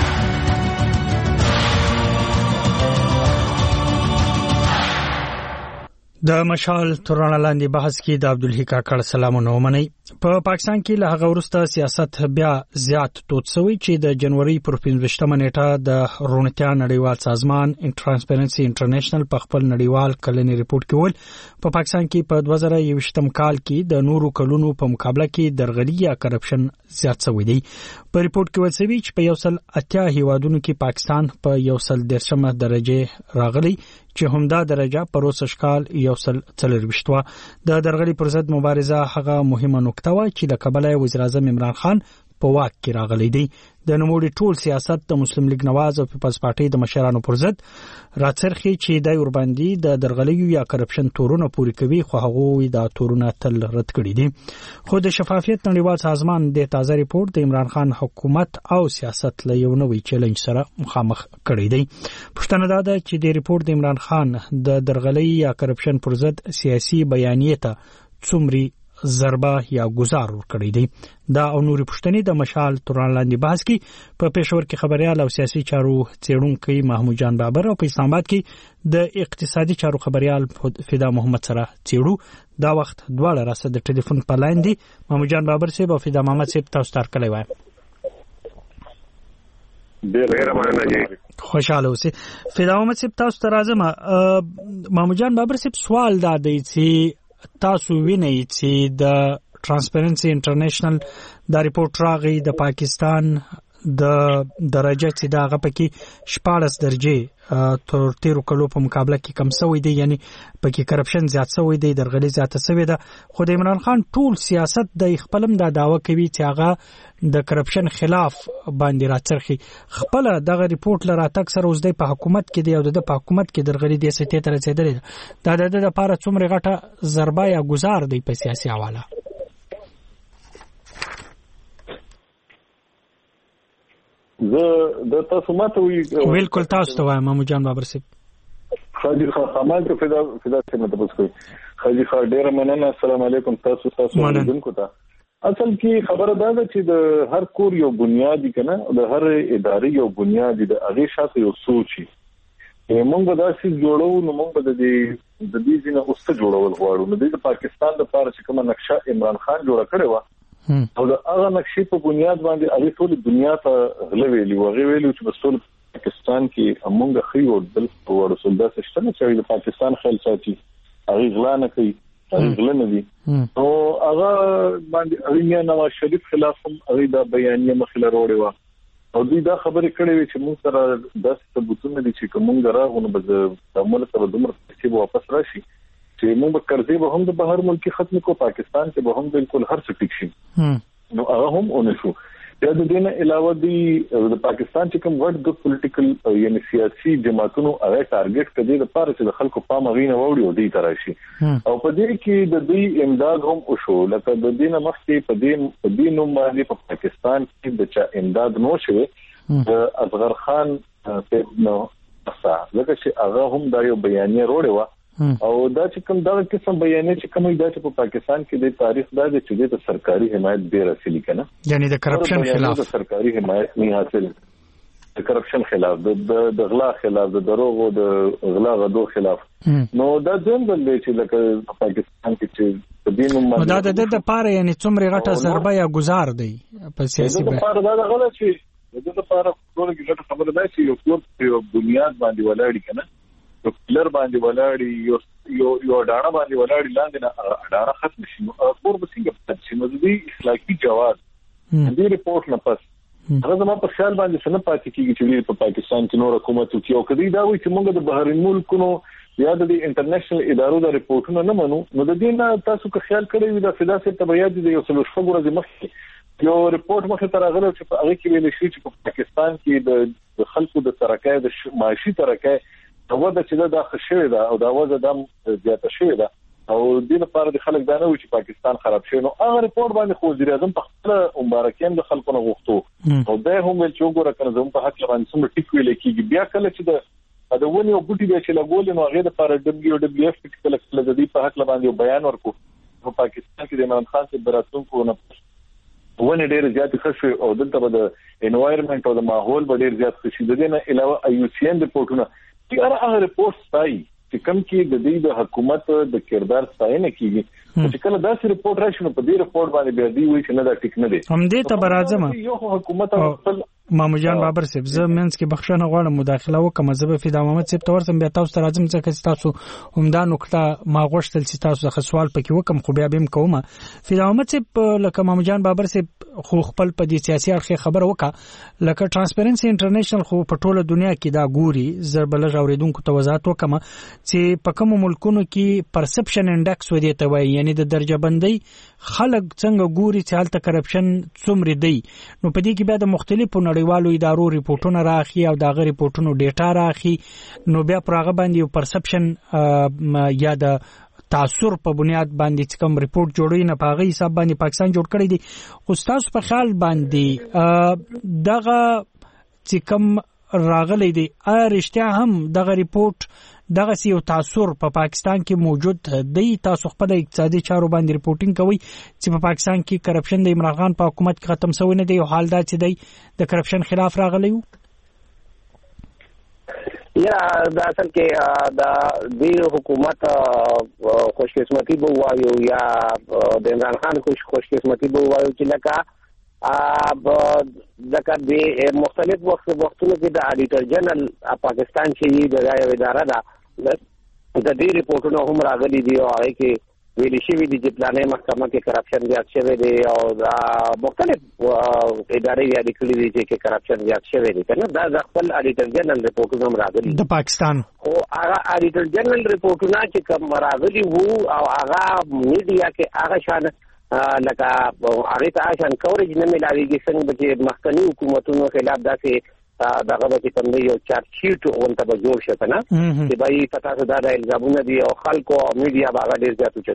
S3: د مشال تورنا لاندې بحث کې د عبدالحی کاکړ سلامونه ومني. په پاکستان کې له هغه وروسته سیاست بیا زیات تود شوی چې د جنوري پر 15 نیټه د رونتیا نړیوال سازمان ټرانسپیرنسي انټرنیشنل په خپل نړیوال کلنی ریپورت کې ول په پاکستان کې په 2021م کال کې د نورو کلونو په مقابله کې درغلي یا کرپشن زیات شوی دی. په ریپورت کې وڅوي چې په 180 هیوادونو کې پاکستان په 110مه درجه راغلی چې همدا درجه پر اوسشکال 140 د درغلي پر ضد مبارزه هغه مهمه نقطه و چې د کابل وزیر اعظم عمران خان په واک کې راغلی دی. د نوموړي ټول سیاست د مسلم لیگ نواز او پیپلز پارټي د مشرانو پر ضد راڅرخي چې د اوربندي د درغلیو یا کرپشن تورونه پوری کوي، خو هغه د تورونه تل رد کړی دي. خو د شفافیت نړیوال سازمان د تازه ریپورت د عمران خان حکومت او سیاست له یو نوې چیلنج سره مخامخ کړی دی. پښتنه دا چې د ریپورت د عمران خان د درغلي یا کرپشن پر ضد سیاسي بیانیه ته څومره ضربه یا گزار ورکړی دی. دا او نوري پښتنې د مشال تورنا لاندې بحث کې په پېښور کې خبريال او سیاسي چارو څېړونکي محمود جان بابر او په اسلام آباد کې د اقتصادي چارو خبريال فدا محمد سره څېړو. دا وخت دواړه راسه د ټلیفون په لاین دي. محمود جان بابر صاحب او فدا محمد صاحب تاسو ته کلی وایم.
S5: ډېر مننه.
S3: خوشاله اوسئ. فدا محمد صاحب تاسو ته راځم. محمود جان بابر صاحب سوال دا دی چې تاسو وینئ چې د ټرانسپیرنسي انټرنیشنل دا ریپورت راغی د پاکستان د درجه چې دا هغه پکې 14 درجه تر 13 کلو په مقابله کې کم شوی دی، یعنی پکې کرپشن زیات شوی دی، درغلي زیات شوی ده. خو د عمران خان ټول سیاست د خپلم دا داوا کوي چې هغه د کرپشن خلاف باندې راڅرخي. خپل دغه ریپورت لره تک سره اوس د حکومت کې دی او د حکومت کې درغلي د سټې تر رسیدلې دا د لپاره څومره غټه ضربه یا گزار دی په سیاسي حواله.
S6: زه د تاسو ماته
S3: بالکل تاسو ته وایم مامو جان بابر صاحب
S6: خاجي خامل ته فدا څه مطلب کوي خاجي خا ډیر مننه السلام علیکم تاسو دونکو ته اصل کې خبره دا ده چې د هر کور یو بنیادی کنه د هر ادارې یو بنیادی د هغه شاته یو سوچي موږ به دا چې جوړو نو موږ به د دې ځینې اوسه جوړول غواړو نو د پاکستان لپاره چې کومه نقشه عمران خان جوړ کړی و او د هغه نقشې په بنیاد باندې هغه ټول دنیا ته غلوي وغه ویلو چې بسول پاکستان کې موږ خيو د ورو سولدا سشتنه چې د پاکستان خل ساتي هغه غلا نه کوي هغه غلا نه دي نو هغه باندې هغه نواز شریف خلاف هم هغه د بیانیه مخله وروړي و او دوی دا خبرې کړې وي چې موږ سره د ثبوتونه دي چې کوم راغونه به د ملک ته دومره پیسې واپس راشي چې موږ به قرضې به هم د بهر ملکی ختم کو پاکستان کې به هم بالکل هر څه ټیک شي نو هغه هم اون شو دا د دې نه علاوه د پاکستان چې کوم ورډ د پولیټیکل یعنی سیاسي جماعتونو هغه ټارګټ کړي د پاره چې د خلکو پام غوینه وړي او دې تراشي او په دې کې د دوی امداد هم وشو لکه د دې نه مخکې په دې نوم باندې په پاکستان کې د چا امداد نو شوی د اصغر خان په نو اسا لکه چې هغه هم دا یو بیانیه وروړي و او دا چې کوم دا قسم بیانې چې کومه دا چې په پاکستان کې د تاریخ دا چې د سرکاري حمایت ډیر اصلي کنه
S3: یعنی د کرپشن خلاف
S6: د سرکاري حمایت نه حاصل د کرپشن خلاف د غلا خلاف د دروغ او د غلا غدو خلاف نو دا څنګه دی چې لکه په پاکستان کې چې د دینو
S3: دا د پاره یعنی څومره غټه ضربه یا گزار دی په سیاسي
S6: لپاره دا غلط شي د لپاره ټول کې څه خبره ده چې یو بنیاد باندې ولاړی کنه یو پلر باندې ولاړی یو ډاړه باندې ولاړی لاندې نه ډاړه ختم شي نو کور به څنګه پاتې شي نو دې اصلاحي جواز دې ریپورت نه پس هغه زما په خیال باندې څنګه پاتې کیږي چې په پاکستان کې نور حکومت کوي او کدی دا وایي چې موږ د بهرین ملکونو یا د انټرنیشنل ادارو د ریپورتونو نه منو نو د دې نه تاسو که خیال کړی وي د فدا سره تبعیت د یو څلور شپږ ورځې مخکې یو ریپورت مخه تر هغه چې په هغه کې ویل شي چې په پاکستان کې د خلکو د ترقۍ د معاشي ترقۍ دا د چې دا خشوي دا او دا وځه د زیاته شوی دا او د لپاره د خلک دا نه و چې پاکستان خراب شي نو هغه ریپورت باندې خو وزیر اعظم په خپل مبارکین د خلکو نه غوښتو او دا هم چې وګوره کنه زموږ په حق باندې څومره ټیک ویل کېږي بیا کله چې د ونی او بوټي به چې لګول نو هغه د لپاره دبليو اف کله د دې په حق باندې بیان ورکو په پاکستان کې د عمران خان سے براتونکو نه ونه ډېر زیات خشوي او دلته د انوایرنمنت او د ماحول ډېر زیات خشي د دې نه علاوه IUCN ریپورتونه هغه ریپورت ستای چې کوم کې د دې د حکومت د کردار ستاینه کیږي چې کله دا ریپورت راشي نو په دې ریپورت باندې بیا دی وایي چې نه دا ټیک نه دی
S3: هم دې ته برازم
S6: یو حکومت خپل
S3: مامو جان بابر صاحب زه منځ کې بخښنه غواړم مداخله وکم زه به فدا محمد صاحب تور سم بیا تاسو ته راځم چې تاسو همدا نقطه ما غوښتل چې تاسو څه سوال پکې وکم خو بیا بهم کومه فدا محمد صاحب لکه مامو جان بابر صاحب خو خپل په دې سیاسي اړخ خبره وکړه لکه ترانسپیرنسي انټرنیشنل خو په ټوله دنیا کې دا ګوري زربلغ اوریدونکو ته وضاحت وکم چې په کوم ملکونو کې پرسپشن انډکس ودی ته وایي یعنی د درجه بندي خلک څنګه ګوري چې حالت کرپشن څومره دی نو په دې کې بیا د مختلفو نړیوالو ادارو ریپورتونه راخي او داغه ریپورتونو ډیټا راخي نو بیا پرغه باندې یو پرسپشن یا د تاثر په بنیاد باندې کوم ریپورت جوړوي نه پاغي حساب باندې پاکستان جوړ کړی دی خو تاسو په خیال باندې دغه چې کوم راغلی دی رښتیا هم دغه ریپورت دغه یو تاثر په پاکستان کې موجود دی تاسو خپل اقتصادي چارو باندې ریپورتینګ کوي چې په پاکستان کې کرپشن د عمران خان په حکومت کې ختم شوی نه دی او حال دا چې دی د کرپشن خلاف راغلی وو
S7: یا دا اصل کې دا د حکومت خوش قسمتي بو وایو یا د عمران خان خوش قسمتي بو وایو چې لکه ځکه د مختلف وختونو کې د اډیټر جنرال پاکستان چې د یو اداره ده د دې ریپورتونو هم راغلي دي او هغه کې ویل شوی دي چې پلانې محکمه کې کرپشن زیات شوی دی او مختلف ادارې یې لیکلي دي چې کرپشن زیات شوی دی کنه دا خپل اډیټر جنرال ریپورتونه هم راغلي
S3: د پاکستان
S7: او هغه اډیټر جنرال ریپورتونه چې کوم راغلي وو او هغه میډیا کې هغه شان لکه هغه ته شان کوریج نه ملاويږي څنګه چې مخکنی حکومتونو خلاف داسې دغه به کوم یو چارت شیټ اونته به جوړ شي کنه چې به پتا څه دا الزامونه دي او خلکو او میډیا باغ ډیر زیات چتو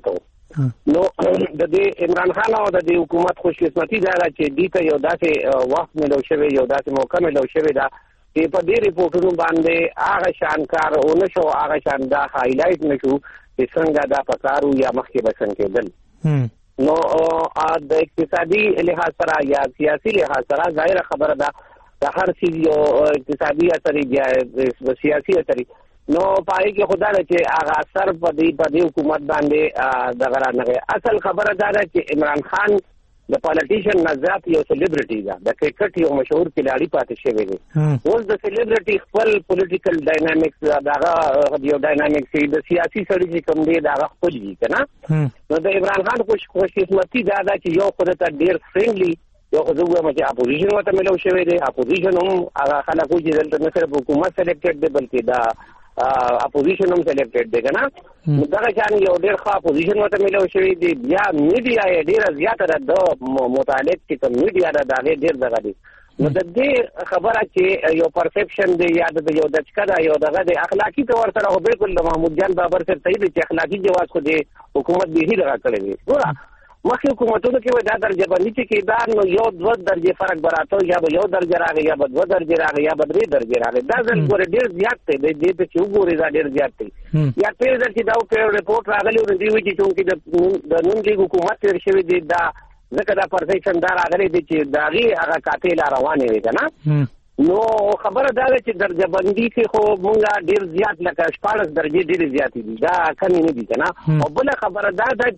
S7: نو د دې عمران خان او د دې حکومت خوشقسمتي دا چې دې ته یو داسې وخت ملو شوی یو داسې موقع ملو شوی دا چې په دې ریپورټونو باندې هغه شانکار او نشو هغه شان دا هایلایټ نشو چې څنګه دا پکارو یا مخکې بسن کېدل نو د اقتصادي لحاظ سره یا سیاسي لحاظ سره ظاهر خبره ده د هر چیز یو اقتصادي اثر یا سیاسي اثر نو پای کې خدای چې هغه اثر په دې حکومت باندې د غرانغه اصل خبره ده چې عمران خان د پالیټیشن نزات یو سلیبریټي ده د کرکټ یو مشهور کلاړي پاتې شوی دی اوس د سلیبریټي خپل پولیټیکل ډاینامیکس داغه یو ډاینامیکس د سیاسي سړي چې کوم دی داغه خپل دي کنه نو د عمران خان خوشقسمتي دا ده چې یو خدای ته ډیر فرندلی یو خو زه وایم چې اپوزیشن ورته ملو شوی دی اپوزیشن هم هغه خلکو چې دلته نه صرف حکومت سلیکټډ دی بلکې دا اپوزیشن هم سلیکټډ دی کنه دغه شان یو ډیر ښه اپوزیشن ورته ملو شوی دی بیا میډیا یې ډیره زیاته ده د متعلق چې کوم میډیا ده دا ډیر دغه دی نو د دې خبره چې یو پرسپشن دی یا د یو دچکا ده یو دغه د اخلاقی تور سره خو بالکل د محمود جان بابر سره صحیح دی چې اخلاقی جواز خو د حکومت به هی دغه کړی دی ګوره مخکې حکومتونو کې دا درجه بندي چې کېدار نو یو دوه درجه فرق براته یا به یو درجه راغی یا به دوه درجه راغی یا به درې درجه راغی دا ځل ګوره ډېر زیات دی د دې ته چې وګورئ دا ډېر زیات دی یا تېر ځل چې دا په ریپورټ راغلی و دوی وایي چې چونکې د نون لیګ حکومت تېر شوی دی دا ځکه دا پرسپشن دا راغلی دی چې د هغې هغه قاتل روانې وي که نه نو خبره دا ده چې درجه بندي کې خو مونږ ډېر زیات لکه 14 درجې ډېرې زیاتې دي دا کمې نه دي که نه او بله خبره دا ده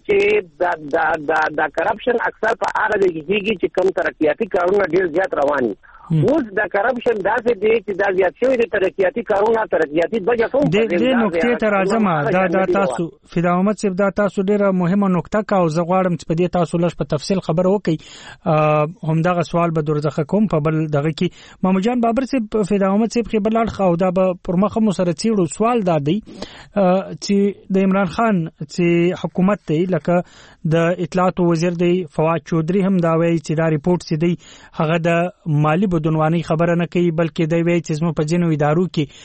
S7: چې دا کرپشن اکثر په هغه ځای کې کېږي چې کم ترقیاتي کارونه ډېر زیات روان وي اوس د کرپشن داسې دی چې دا زیات شوی دی ترقیاتي کارونه ترقیاتي بجه کوم
S3: دې نقطې ته راځم دا تاسو فدا محمد صاحب دا تاسو ډېره مهمه نقطه کا او زه غواړم چې په دې تاسو لږ په تفصیل خبره وکړئ همدغه سوال به درځخه کوم په بل دغه کې محمود جان بابر صاحب فدا محمد صاحب خبر لاړ خو دا به پر مخه مو سره چیړو سوال دا دی چې د عمران خان چې حکومت دی لکه د اطلاعات وزیر دی فواد چودري هم دا وایي چې دا ریپورت سي دی هغه د مالی بدونوانی خبره نه کوي بلکې دی وایي چې زموږ په ځینو ادارو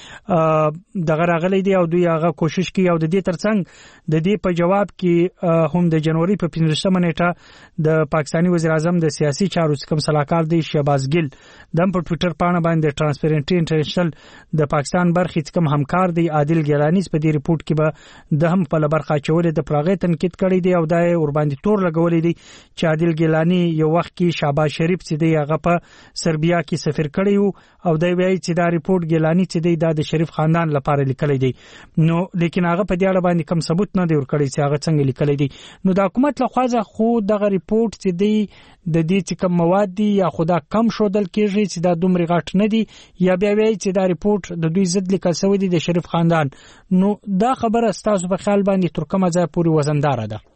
S3: کې دغه راغلی دی او دوی هغه کوشش کوي او د دې ترڅنګ د دې په جواب کې هم د جنوري په 15مه نیټه د پاکستاني وزیر اعظم د سیاسي چارو کوم صلاحکار دی شهباز ګل د په ټوئیټر باندې باندې ټرانسپیرنټي انټرنیشنل د پاکستان برخې کوم همکار دی عادل ګیلانی په دې ریپورت کې به د هم په برخه چولې د پراغې تنقید کړی دی او دا ور باندې تور لګولې دی چې عادل ګیلانی یو وخت کې شهباز شریف چې دی هغه په سربیا کې سفیر کړی او دا وایي چې دا ریپورت ګیلانی چې دی د شریف خاندان لپاره لیکلی دی نو لیکن هغه په دې اړه باندې کوم ثبوت نه دی ورکړی چې هغه څنګه لیکلی دی نو د حکومت لخوا خو دغه ریپورت چې دی د دې چې کوم مواد دي یا خدا کم شودل کېږي چې دا دومره غټ نه دي یا بیا وایي چې دا ریپورت د دوی ضد لیکل شوی دی د شریف خاندان نو دا خبره ستاسو په خیال باندې تر کومه ځای پورې وزندار ده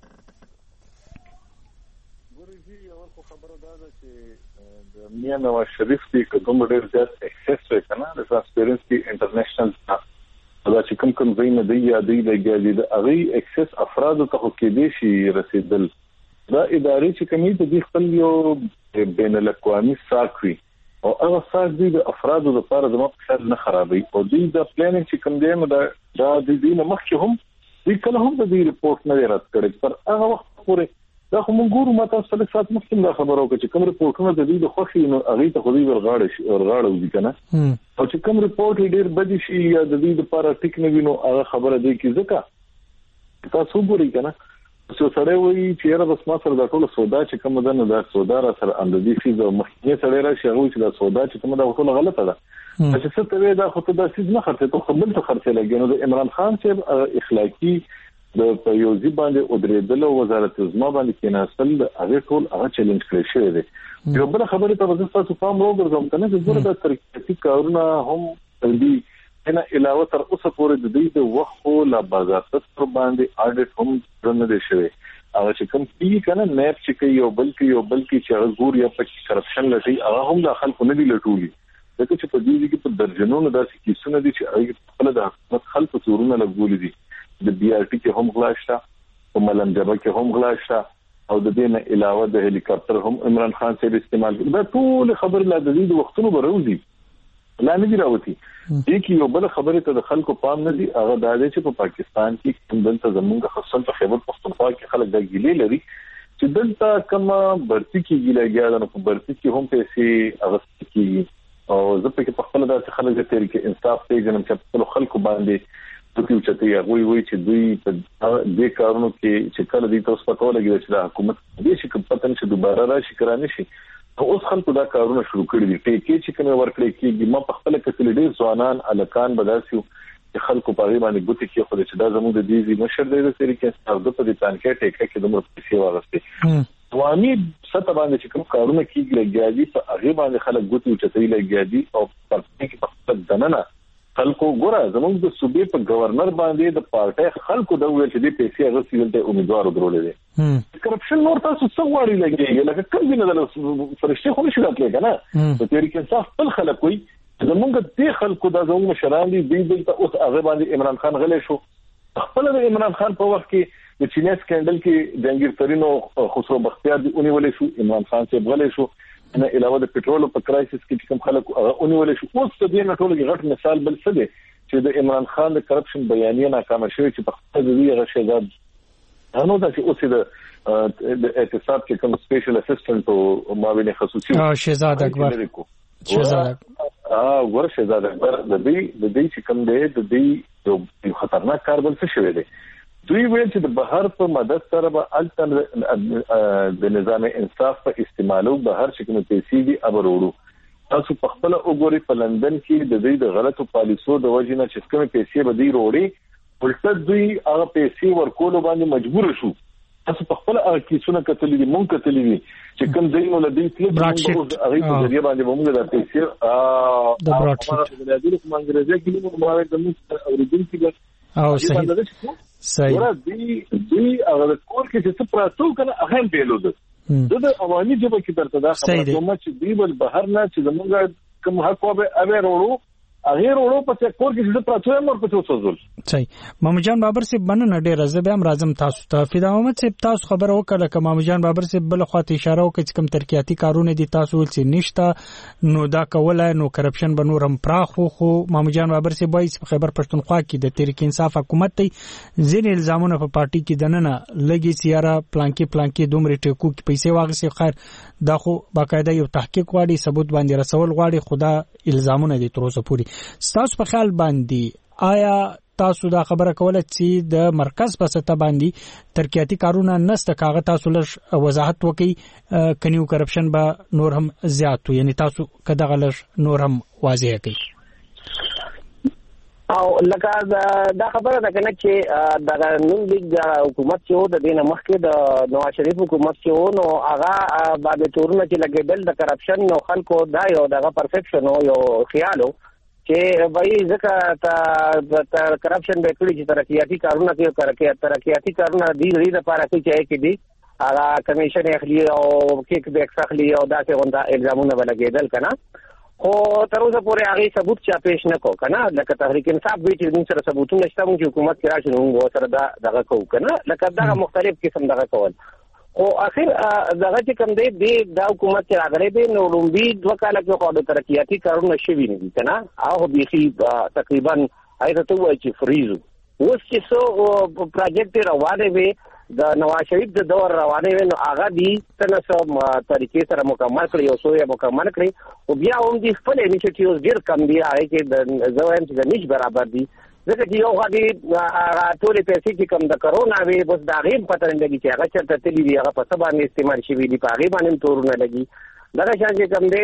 S6: میا نواز شریف دی کوم ډیر زیات اکسس وکړ کنه د ټرانسپیرنسي انټرنیشنل دا چې کوم ځای نه دی یا دی لګیا د هغه اکسس افراد ته کې دي شي رسیدل دا ادارې چې کومې د دې خپل یو بین الاقوامي ساکوي او هغه ساک دي د افرادو لپاره د مخکښ نه خرابوي او دوی د پلانینګ چې کوم دی دا د دې نه مخکې هم دوی کله هم د دې ریپورت نه رد کړي پر هغه وخت پورې دا خو موږ ګورو ماته څه سات مخکې دا خبرو چې کوم ریپورتونه د دې د خوښي نو هغه ته خو دوی ورغاړه وځي کنه او چې کوم ریپورت ډیر بدی شي یا د دې لپاره ټیک نه وینو هغه خبره دی کې ځکه تاسو ګورئ کنه څو سره وایي چې را بس ما سره د ټول سودا چې کوم ده نه دا سودا را سره اندازې فیز او مخکې سره راشي هغه چې دا سودا چې کوم ده ټول غلطه ده چې څه ته دا خو ته دا سیز نه خرڅه ته خپل ته خرڅه لګي نو د عمران خان چې اخلاقی د پیوزي باندې او درېدل وزارت عظما باندې کې ناسل هغه ټول هغه چیلنج کړی شوی دی یو بل خبره ته وځه تاسو پام وګورئ کنه چې زړه د ترقیاتي کارونه هم دي نه علاوه تر اوسه پورې د دې د وخت لا بازارت پر باندې اډیټ هم نه دي شوی هغه چې کوم پی کنه نیپ چې کوي یو بلکې چې هغه ګور یا په کرپشن لټي هغه هم د خلکو نه دی لټولي دغه چې په دې کې په درجنونو داسې کیسونه دي چې هغه خپل د حکومت خلکو تورونه لګولي دي د بي ار ټي کې هم غلاشته او ملنجبه کې هم غلاشته او د دې نه علاوه د هلیکاپټر هم عمران خان سره استعمال دا ټول خبر لا د دې وختونو بروزي لا نه دی راوتی دې کې یو بل خبره ته د خلکو پام نه دی هغه دا دی چې په پاکستان کې دلته زمونږ خاصه په خیبر پختونخوا کې خلک د ګیلې لري چې دلته کومه برتی کې ګیلې نه په برتی کې هم پیسې اغست کې او زه په خپل د خلک د تحریک انصاف ته جنم چې خلکو باندې توکي چته یا وی چې دوی په دې کارونو کې چې کله دې تاسو پته ولګي چې د حکومت دې شي کوم پتن چې دوباره راشي کرانه شي اوس خلکو دا کارونه شروع کړی دي ټیکې چې کوم ورکړي کې ما په خپل کې ډېر ځوانان الکان بداسیو چې خلکو په غیبه باندې ګوتې کې خو چې دا زموږ د دې مشر دی د تحریک انصاف د په دې پلان کې ټیکې کې د مر پیسې واغستې عوامي سطح باندې چې کوم کارونه کیږي لګیادي په هغه باندې خلک ګوتې چتې لګیادي او په دې کې په دننه خلکو ګوره زموږ د صوبې په گورنر باندې د پارټي خلکو د ویل چې د پیسې غوښتل ته امیدوار درولې دي کرپشن نور تاسو څه غواړي لګي لکه کوم دي نه د فرشتي خو نشي راتللی کنه په تحریک انصاف خپل خلک وي زموږ د خلکو د زموږ مشران دي دلته اوس هغه باندې عمران خان غلې شو خپل د عمران خان په وخت کې د چینه سکندل کې جنگیر ترين او خسرو بختیار دی اونې ولې شو عمران خان چې غلې شو نه علاوه د پټرول په کرایسس کې کوم خلک اونې ولې شو اوس د دې نټولو غټ مثال بل څه دی چې د عمران خان د کرپشن بیانیه ناکامه شوی چې په خپل ځای غشه‌زاد هنو دا چې اوس د اعتصاب کې کوم سپیشل اسسټنټ او معاون خصوصي
S3: شهزاد اکبر
S6: ور شهزاد اکبر د دې چې کوم دی د دې یو خطرناک کار بل څه شوی دی دوی ویل چې د بهر په مدد سره به التن د نظام انصاف په استعمالو بهر شکل پیسې دي ابرورو تاسو په خپل وګوري په لندن کې د دې د غلطو پالیسو د وجې نه چې کوم پیسې به دی وروړي ولته دوی هغه پیسې ورکول باندې مجبور شو تاسو په خپل کیسونه کتلې دي مونږ کتلې دي چې کوم ځای نو لدی کلیپ هغه په ذریعہ باندې مونږ د پیسې
S3: د براډشیټ
S6: د دې کوم انګریزي کې موږ مراوي د موږ اوریدونکو
S3: او صحیح
S6: دی هغه کور کې چې پراتو کنه اهم پیلو ده د عوامي جبه کې درته دا خبره چې دی بل بهر نه چې زمونږ کوم حق او به ورو غیر اورو په کور کې چې پراتو مر په توسول
S3: صحیح محمد جان بابر سے بننه ډیر زبه هم راځم تاسو ته فدا محمد سے تاسو خبر وکړه ک محمد جان بابر سے بل خواته اشاره وکړه چې کوم ترقیاتی کارونه دي تاسو ول چې نشته نو دا کولای نو کرپشن بنورم پراخ خو محمد جان بابر سے وایي په خیبر پښتونخوا کې د تحریک انصاف حکومت ته ځین الزامونه په پارټي کې دننه لګي سیاره پلانکی دومره ټکو کې پیسې واغسي خیر دا خو باقاعده یو تحقیق غواړي ثبوت باندې رسول غواړي خدا الزامونه دي تر اوسه پوری تاسو په خیال باندې آیا تاسو دا خبره کوله چې د مرکز په سطح باندې ترقیاتی کارونه نسته کاغه تاسو لږ وضاحت وکړي کنيو کرپشن به نور هم زیات یعنی تاسو کده غلش نور هم واضح کړئ
S7: او لکه دا خبره ده کنه چې دا نن د حکومت چې د دینه مخکې د نواز شریف حکومت چې نو هغه باندې تورونه چې لګیدل د کرپشن نو خلکو دا یو دغه پرسپشن یو خیالو چې وایي ځکه تا کرپشن به کړی چې ترقیاتی کارونه کوي ترقیاتی کارونه دی لپاره چې دي هغه کمیشن اخلي او کیک بیک اخلي او دا څنګه غونډه الزامونه ولګیدل کنه خو تر اوسه پورې هغه ثبوت چا پیش نکو کنه لکه تحریک انصاف به چې موږ سره ثبوتونه شته موږ حکومت کې راشي موږ سره دا دغه کوو کنه لکه دا مختلف قسم دغه کول او اخر دغه چې کوم دی د حکومت چې راغلي دی نو لومبي دوه کاله کې خو د ترقیاتی کارونه شوي نه دي کنه او بيخي تقریبا ایته ته وایي چې فریز اوس چې سو پروجیکټ روانه وي د نواز شریف د دور روانه وي نو هغه دي تنه طریقې سره مکمل کړی او سو یې مکمل کړی او بیا هم دي خپل انیشیټیوز ډیر کم دي هغه کې د زویم چې نش برابر دي ځکه چې یو غادي ټولې پیسې چې کم د کرونا وي بس دا غیم پته نه لګي چې هغه چرته تللی دی هغه په څه باندې استعمال شوی دی په هغه باندې تورونه لګي دا شان چې کم دی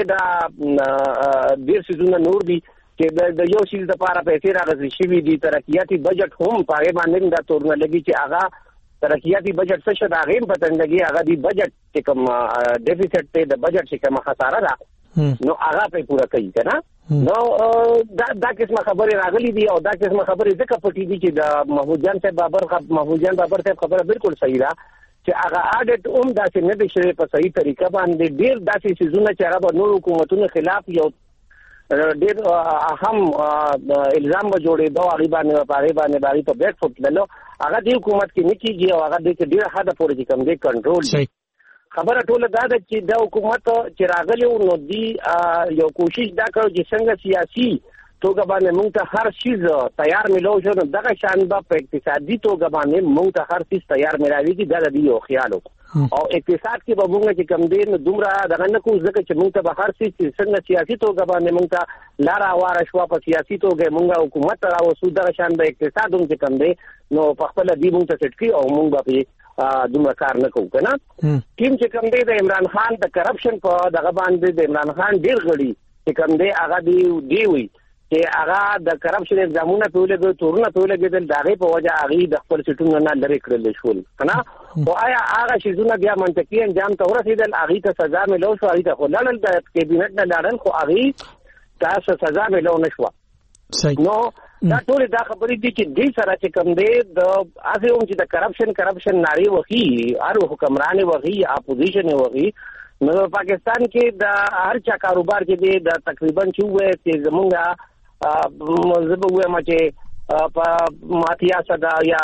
S7: دا ډیر سيزونه نور دي چې د یو شیل د لپاره پیسې راغلي شوی دي ترقیاتی بجټ هم په هغه باندې دا تورونه لګي چې هغه ترقیاتی بجټ څه شته هغه پته نه لګي هغه دی بجټ چې کم ډیفیسټ ته د بجټ چې کم خساره ده نو هغه په پورا کوي کنه نو دا قسمه خبره راغلي دي او دا قسمه خبره ځکه پټې دي چې د محمود جان صاحب خبره بالکل صحیح ده چې هغه اډټ داسې نه دي شوی په صحیح طریقه باندې ډیر داسې سيزونه چې هغه نور حکومتونو خلاف یو ډیر اهم الزام به جوړې دا هغه باندې په بیک فوټ لنو هغه د حکومت کې نه کیږي او هغه د ډیر حد پورې کوم دي کنټرول خبره ټوله دا ده چې د حکومت چې راغلی نو دی یو کوشش دا کړو چې څنګه سیاسي توګه باندې موږ ته هر شیز تیار ملو شو نو دغه شان به په اقتصادي توګه باندې موږ ته هر شیز تیار ملاوي کی دا د یو خیالو او اقتصاد کې به موږ چې کم دین دومره دغه نه کوو ځکه چې موږ ته به هر شیز څنګه سیاسي توګه باندې موږ ته لار اواره شو په سیاسي توګه موږ حکومت راوځو دغه شان به اقتصاد هم چې کم دی نو په خپل دی موږ ته سټکی او موږ به دومره کار نه کوو کنه ټیم چې کم دی د عمران خان د کرپشن په دغه باندې د عمران خان ډیر غړي چې کم دی هغه دی وي چې هغه د کرپشن الزامونه په لګو تورونه په لګیدل دغه په وجه هغه د خپل سټونو نه لری کړل شول کنه او آیا هغه شیزونه بیا منطقي انجام ته ورسېدل هغه ته سزا ملو شو هغه ته خلل د کابینټ نه لاړل خو هغه تاسو سزا ملو نشو نو دا ټول دا خبرې دي چې دې سره چې کوم دی د اسې هم چې د کرپشن ناری وخی هر حکمران وخی اپوزیشن وخی نو پاکستان کې د هر چا کاروبار کې دی د تقریبا چې زمونږه زبوه چې په ماتیا صدا یا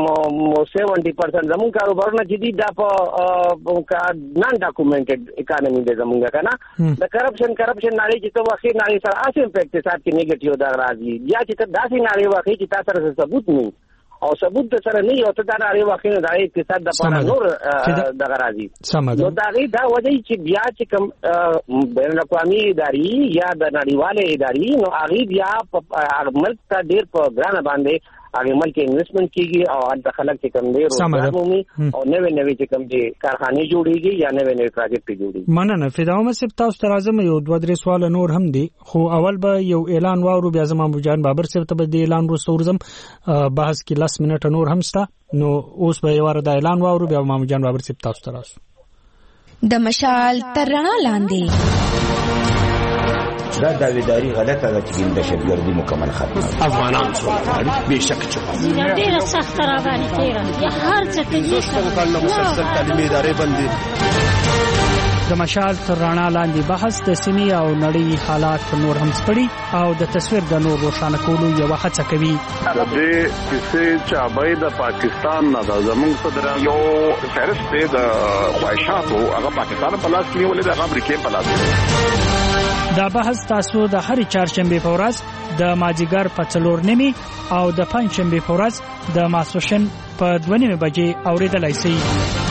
S7: 70% زمون کاروبارونه چې دي دا په نان ډاکومنټډ اکانومي د زمونږه کنه د کرپشن ناری چې تو واخیر ناری سره اسیم په اقتصاد کې نیگیټیو دا راځي یا چې داسې ناری واخیر چې تاسو سره ثبوت نه او ثبوت د سره نه یو ته دا ناری واخیر د اقتصاد د پاره نور د راځي نو دا دا وجه چې بیا چې کوم بین الاقوامي ادارې یا د نړیواله ادارې نو هغه بیا په ملک ته ډیر په ګرانه باندې هغه ملک انویسټمنٹ کیږي او د خلک چې کوم دی روزګار مومي او نوې چې کوم دی کارخانه جوړیږي یا نوې پروجیکټ جوړیږي
S3: مننه فداومه سپ تاسو ترازم یو دوه درې سوال نور هم دي خو اول به یو اعلان واورو بیا زما مجان بابر سپ ته به اعلان وروستورزم بحث کې 10 منټه نور هم ستا نو اوس به یو د اعلان واورو بیا ما مجان بابر سپ تاسو تراسو
S14: د مشال تر رڼا لاندې
S4: دا داویداری غلطه ده چې د شپګردي مکمل ختمه
S20: افغانان څو به شک چوکا
S11: ډیره سخت را باندې تیرا هر څه ته
S20: دوستو کله مسلسل تعلیمي ادارې باندې
S3: د مشال تر رڼا لاندې بحث د سیمې او نړۍ حالات نور هم سپړي او د تصویر د نور روښانه کولو یو هڅه کوي
S6: د دې چې چابای د پاکستان نه د زمونږ صدر یو فهرست د خواهشاتو هغه پاکستان په لاس کې ولې د امریکای په لاس
S3: دا بحث تاسو د هر چهارشنبه په ورځ د ماجیګر په 4:30 او د پنځشنبه په ورځ د ماسوشن په 2:30 بجې اوریدلای شئ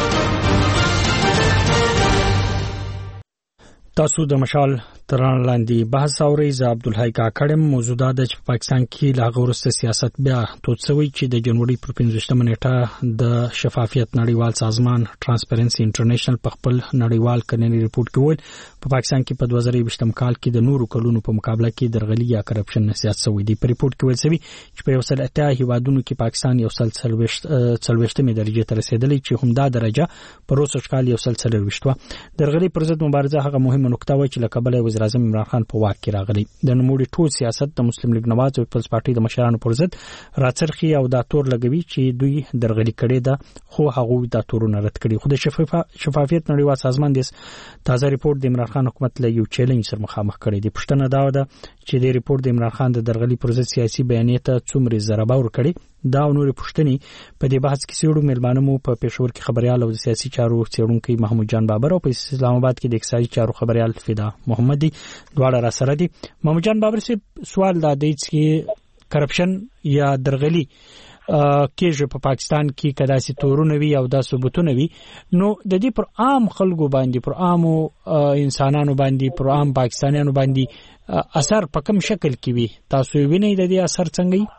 S3: تاسو د مشال تران لاندې بحث اورئ ز عبدالحی کاکړم موضوع ده چې پاکستان کې لاغورسته سیاست بیا توڅوي چې د جنوري پر 15 نیټه د شفافیت نړیوال سازمان ترانسپیرنسي انټرنیشنل په خپل نړیوال کننی ریپورت کې ویل په پاکستان کې په 2020 کال کې د نورو کلونو په مقابله کې درغلي یا کرپشن سیاست سوي دی په ریپورت کې ویل شوی چې په یو سل اتیا هیوادونو کې پاکستان یو سل 40 درجه ته رسیدلی چې همدا درجه په روسو کال یو سل 40 درغلي پر ضد مبارزه هغه مهمه نقطه و چې لکبل وزیر اعظم عمران خان په واک کې راغلی د نوموړي ټول سیاست د مسلم لیگ نواز او پیپلز پارټي د مشرانو پر ضد راڅرخي او دا تور لګوي چې دوی درغلي کړي ده خو هغه دا تورونه رد کړي خو د شفافیت نړیوال سازمان د تازه ریپورت د عمران خان حکومت له یو چیلنج سره مخامخ کړي دي پښتنه دا ده چې د ریپورت د عمران خان د درغلي پر ضد سیاسي بیانیه ته څومره ضربه ور کړي دا نور پښتني په دې بحث کې سیړو ملمانو مو په پېښور کې خبريال او سیاسي چارو څېړونکو محمود جان بابر او په اسلام آباد کې د اقتصادي چارو خبريال فدا محمدي دواړه را سره دي محمود جان بابر سي سوال دا دی چې کرپشن یا درغلي کېږي په پاکستان کې کدا سي تورونه وي او دا ثبوتونه وي نو د دې پر عام خلکو باندې پر عام انسانانو باندې پر عام پاکستانیانو باندې اثر په کوم شکل کې وي تاسو وینئ د دې اثر څنګه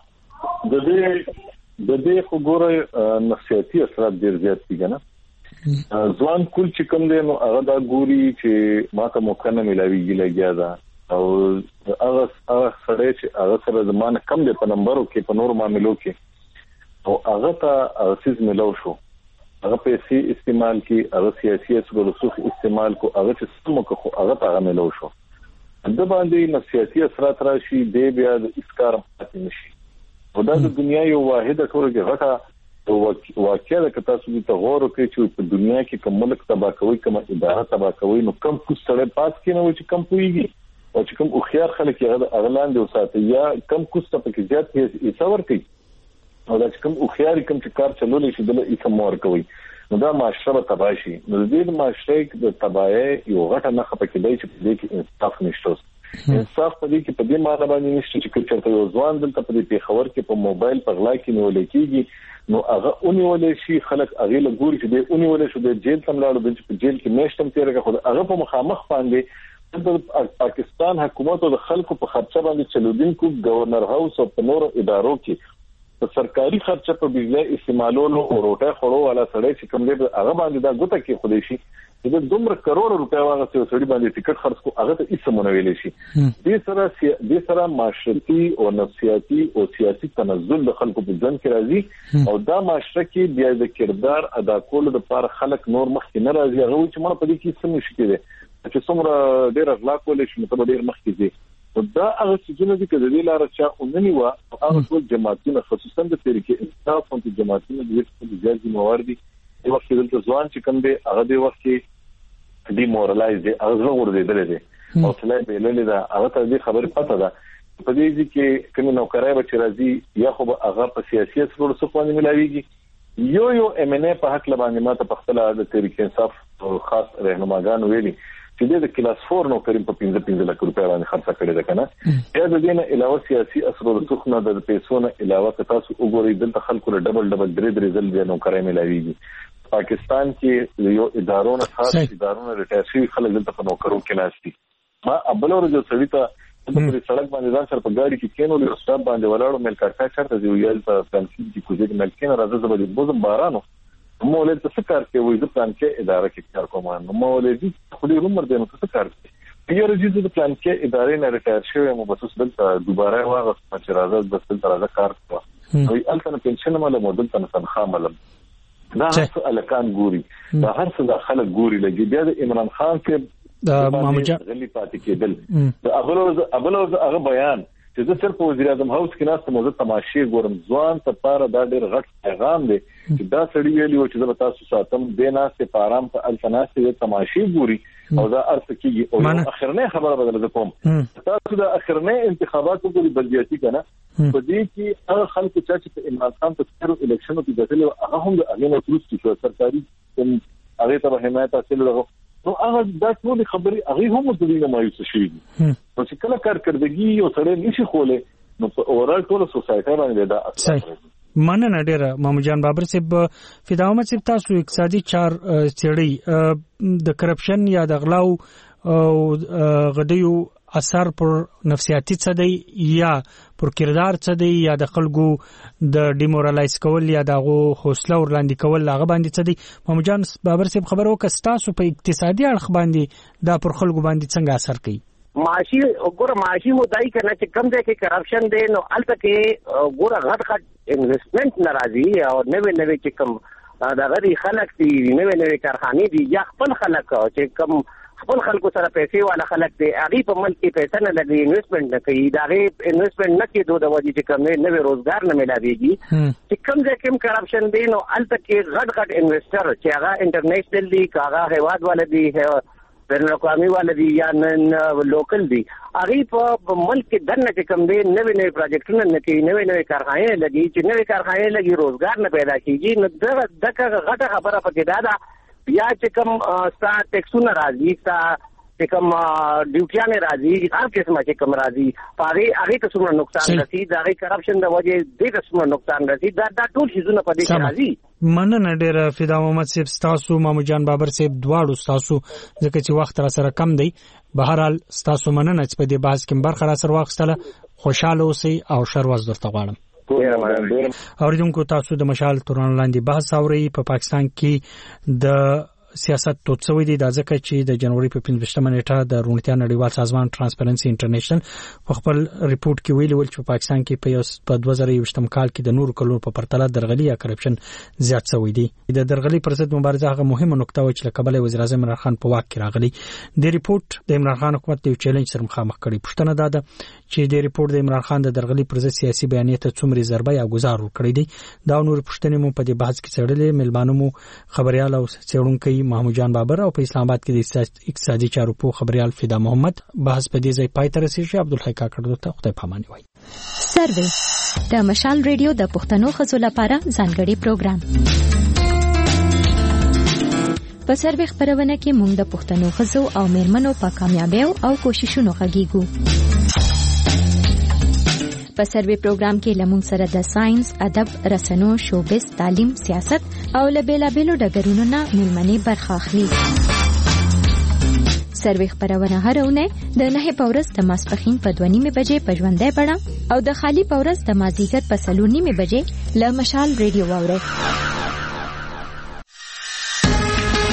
S6: د دې خو ګوره نفسیاتي اثرات ډیر زیات دي کنه ځوان کول چې کوم دی نو هغه دا ګوري چې ماته موقع نه ملاويږي لګیا دا او هغه سره چې هغه سره زمانه کم دی په نمبرو کې په نور معاملو کې او هغه ته اساس ملو شو هغه پیسې استعمال کی هغه سیاسي رسوخ استعمال کو هغه چې سمو کو هغه ته ملو شو د باندې نفسیاتي اثرات راشي دی بیا د اسکار پاتې نشي او دا د دنیا یو واحده ټولګه غټه واقعیا د تاسو ته غور وکړئ چې په دنیا کې کوم ملک تبا کوي کوم اداره تبا کوي نو کم کوم سره پاس کې نه و چې کم پويږي او چې کوم خيار خلک یې اغلان دي او ساتي یا کم کوم څه په کې زیات یې څور کوي او دا چې کوم خيار کوم چې کار چلولې شي د ایسه مور کوي نو دا معاشره تباشي. نو د معاشره د تباہي یو غټه نه خپکې دی چې په دې کې انصاف نشته. انصاف په دې کې په دې معنی باندې نشته چې چېرته یو ځوان دلته په دې پیښور کې په موبایل په غلا کې نیول کېږي نو هغه اونیول شي، خلک هغه له ګوري چې دې اونیول شو د جیل تم لاړو، د جیل کې میشتم تیرګه خو هغه په مخامخ باندې د پاکستان حکومت او د خلکو په خرچه باندې چلودونکو گورنر هاوس او په نور ادارو کې په سرکاري خرچه په بجلی استعمالولو او روټه خورو والا سړی چې کوم دی هغه باندې دا ګوته کې خودي شي چې د دومره کروڑ روپیا واغسته سړي باندې ټیکټ خرڅ کو هغه ته هیڅ مونږ ویلې شي. د سره معاشرتي او نفسیاتي او سیاسي تنزل د خلکو په ځن کې راځي او دا معاشره کې بیا د کردار ادا کولو لپاره خلک نور مخکې نه راځي. هغه چې موږ په دې کې څه نشي کېږي چې څومره ډېر اخلاق ولې شي مطلب ډېر مخکې دي. دا هغه څه چې د دې لار چې اوننی و هغه ټول جماعتونه خصوصا د طریقې انصاف او جماعتونه د دې ځای موارد دي. د وخت د ځوان چې کوم دی هغه د وخت کې ډي مورالایز دی، هغه ورودل دي او څلای به للی دا هغه ته دې خبره پته ده په دې کې کوم نوکرای به چې راځي یا خو هغه په سیاسي سره څه باندې ملاويږي. یو ام ان ا په حق لبانې ماته په خپل د طریقې انصاف او خاص رهنماګان ویلي چې د کلاس 4 نو کریم په 15 لک روپیا باندې خرڅ کړی ده کنه. یا د دې نه علاوه سیاسي اثر او تخنه د پیسو نه علاوه تاسو وګورئ دلته خلکو له ډبل درې ځل دی نو کرای ملاويږي. پاکستان کې یو ادارونه خاص ادارونه ریټایر شي خلک دلته په نوکرو کې ناشتي. ما ابلور جو سړی ته په سړک باندې ځان سره په گاډي کې کېنو له استاد باندې ولاړو مل کارتا چرته دی ویل په تنظیم کې کوزې مل کې راځي زبر بوزم بارانو مولد څه کار کوي وې د پلان کې اداره کې کار کوم نو مولد خو دې عمر دې نو څه کار کوي یو رجیز د پلان کې ادارې نه ریټایر شوی مو بس دلته دوباره واغس چې راځي بس دلته راځي کار کوي وي الته پنشن مله مودل ته تنخواه مله دا څه الکان ګوري دا هر څه د خلک ګوري لګي بیا د عمران خان کې
S3: د مامجا
S6: غلي پاتې کېدل د ابلوز هغه بیان چې د صرف وزیر اعظم هاوس کې ناست موږ تماشې ګورم ځوان ته پاره دا ډېر غټ پیغام دی چې دا سړی ویلی و چې د تاسو ساتم د ناسې پارام په الفناسې د تماشې ګوري او دا ارث کېږي او اخرنه خبره بدل کوم تاسو د اخرنه انتخاباتو ګوري بلدیاتي کنه په دې کې هغه خلکو چې عمران خان په تیرو الیکشنو کې داخله هغه هم د اغینو تروس کې سرکاري هغه ته حمایت حاصل لرو نو هغه دا ټول خبري هغه هم د دې مایوس شي نو چې کله کارکردګي او سره نشي خوله نو په اورال ټول سوسایټي باندې دا اثر
S3: مننه ډېر مامو جان بابر صاحب فدا احمد صاحب تاسو اقتصادي چار چړی د کرپشن یا د غلاو او غډیو اثر پر نفسیاتي څه دی یا پر کردار څه دی یا د خلکو د ډیمورالایز کول یا دغه حوصله ورلاندې کول هغه باندې څه دی مامو جان بابر صاحب خبرو کستاسو په اقتصادي اړخ باندې دا پر خلکو باندې څنګه اثر کوي
S7: معاشي وګوره معاشي مدعي کنه چې کم ځای کې کرپشن دی نو الته کې وګوره غټ انویسټمنٹ ناراضي او نوې چې کم دا غري خلک دي نوې کارخانې دي یا خپل خلک چې کم خپل خلکو سره پیسې والا خلک دي هغه په ملک کې پیسې نه لګي انویسټمنٹ نه کوي دا غي انویسټمنٹ نه کوي دوه وجې چې کم نوې روزګار نه ملاويږي چې کم ځای کې کرپشن دی نو الته کې غټ انویسټر چې هغه انټرنیشنل دي هغه هیواد والا دي بین الاقوامی والا دي یا نن لوکل دي هغه په ملک کې دنه چې کم دي نوې پروجیکټونه نه کوي نوې کارخانې لګي چې نوې کارخانې لګي روزګار نه پیدا کیږي نو دغه غټه خبره پکې دا یا چې کوم ستا ټیکسونه راځي ستا چې کوم ډیوټیانه راځي هر قسمه چې کوم راځي هغه ته څومره نقصان رسي دا غي کرپشن د وجه دې ته څومره نقصان رسي دا ټول شیزونه په دې کې راځي
S3: مننه ډېر فدا محمد صاحب تاسو مامو جان بابر صاحب دواړو تاسو ځکه چې وخت را سره کم دی بهر حال تاسو مننه چې په دې باز کې برخه را سره واخستله خوشاله اوسئ او شرواز درته غواړم اوریدونکو تاسو د مشال تورن لاندې بحث اوري په پاکستان کې د سیاست توڅوي دي د ځکه چې د جنوري په 15 نیټه د روڼتیا نړیوال سازمان ترانسپیرنسي انټرنیشنل په خپل ریپورت کې ویلي ول چې په پاکستان کې په 2020 کال کې د نور کلونو په پرتله درغلي یا کرپشن زیات شوی دی د درغلي پر ضد مبارزه هغه مهمه نقطه و چې لکبل وزیر اعظم عمران خان په واک کې راغلی د ریپورت د عمران خان حکومت یو چیلنج سره مخامخ کړي پښتنه ده چې د ریپورت د عمران خان د درغلي پر ضد سیاسي بیانیه ته څومره ضربه یا گزار ورکړي دي دا نور پښتنې مو په دې بحث کې څړلې ملمانو مو خبريال او څېړونکو محمود جان بابر او په اسلام آباد کې د اقتصادي چارو په خبريال فدا محمد بحث په دې ځای پای ته رسیدي عبدالحی کاکړ ته خدای پاماني وایي
S14: سروې د مشال ریډیو د پښتنو خزو لپاره ځانګړي پروګرام په سروې خبرونه کې موږ د پښتنو ښځو او میرمنو په کامیابیو او کوششونو غږیږو. په سروې پروګرام کې لمون سره د ساينس، ادب، رسنو، شوبز، تعلیم، سیاست او له بیلابیلو ډګرونو نه مېلمنې برخه اخلي. سروې خبرونه هر اونۍ د 9 په ورځ د ماسپښین په 2:30 بجې په ژوندۍ بڼه او د خالی په ورځ د مازدیګر په 4:30 بجې له مشال ریډیو واورئ.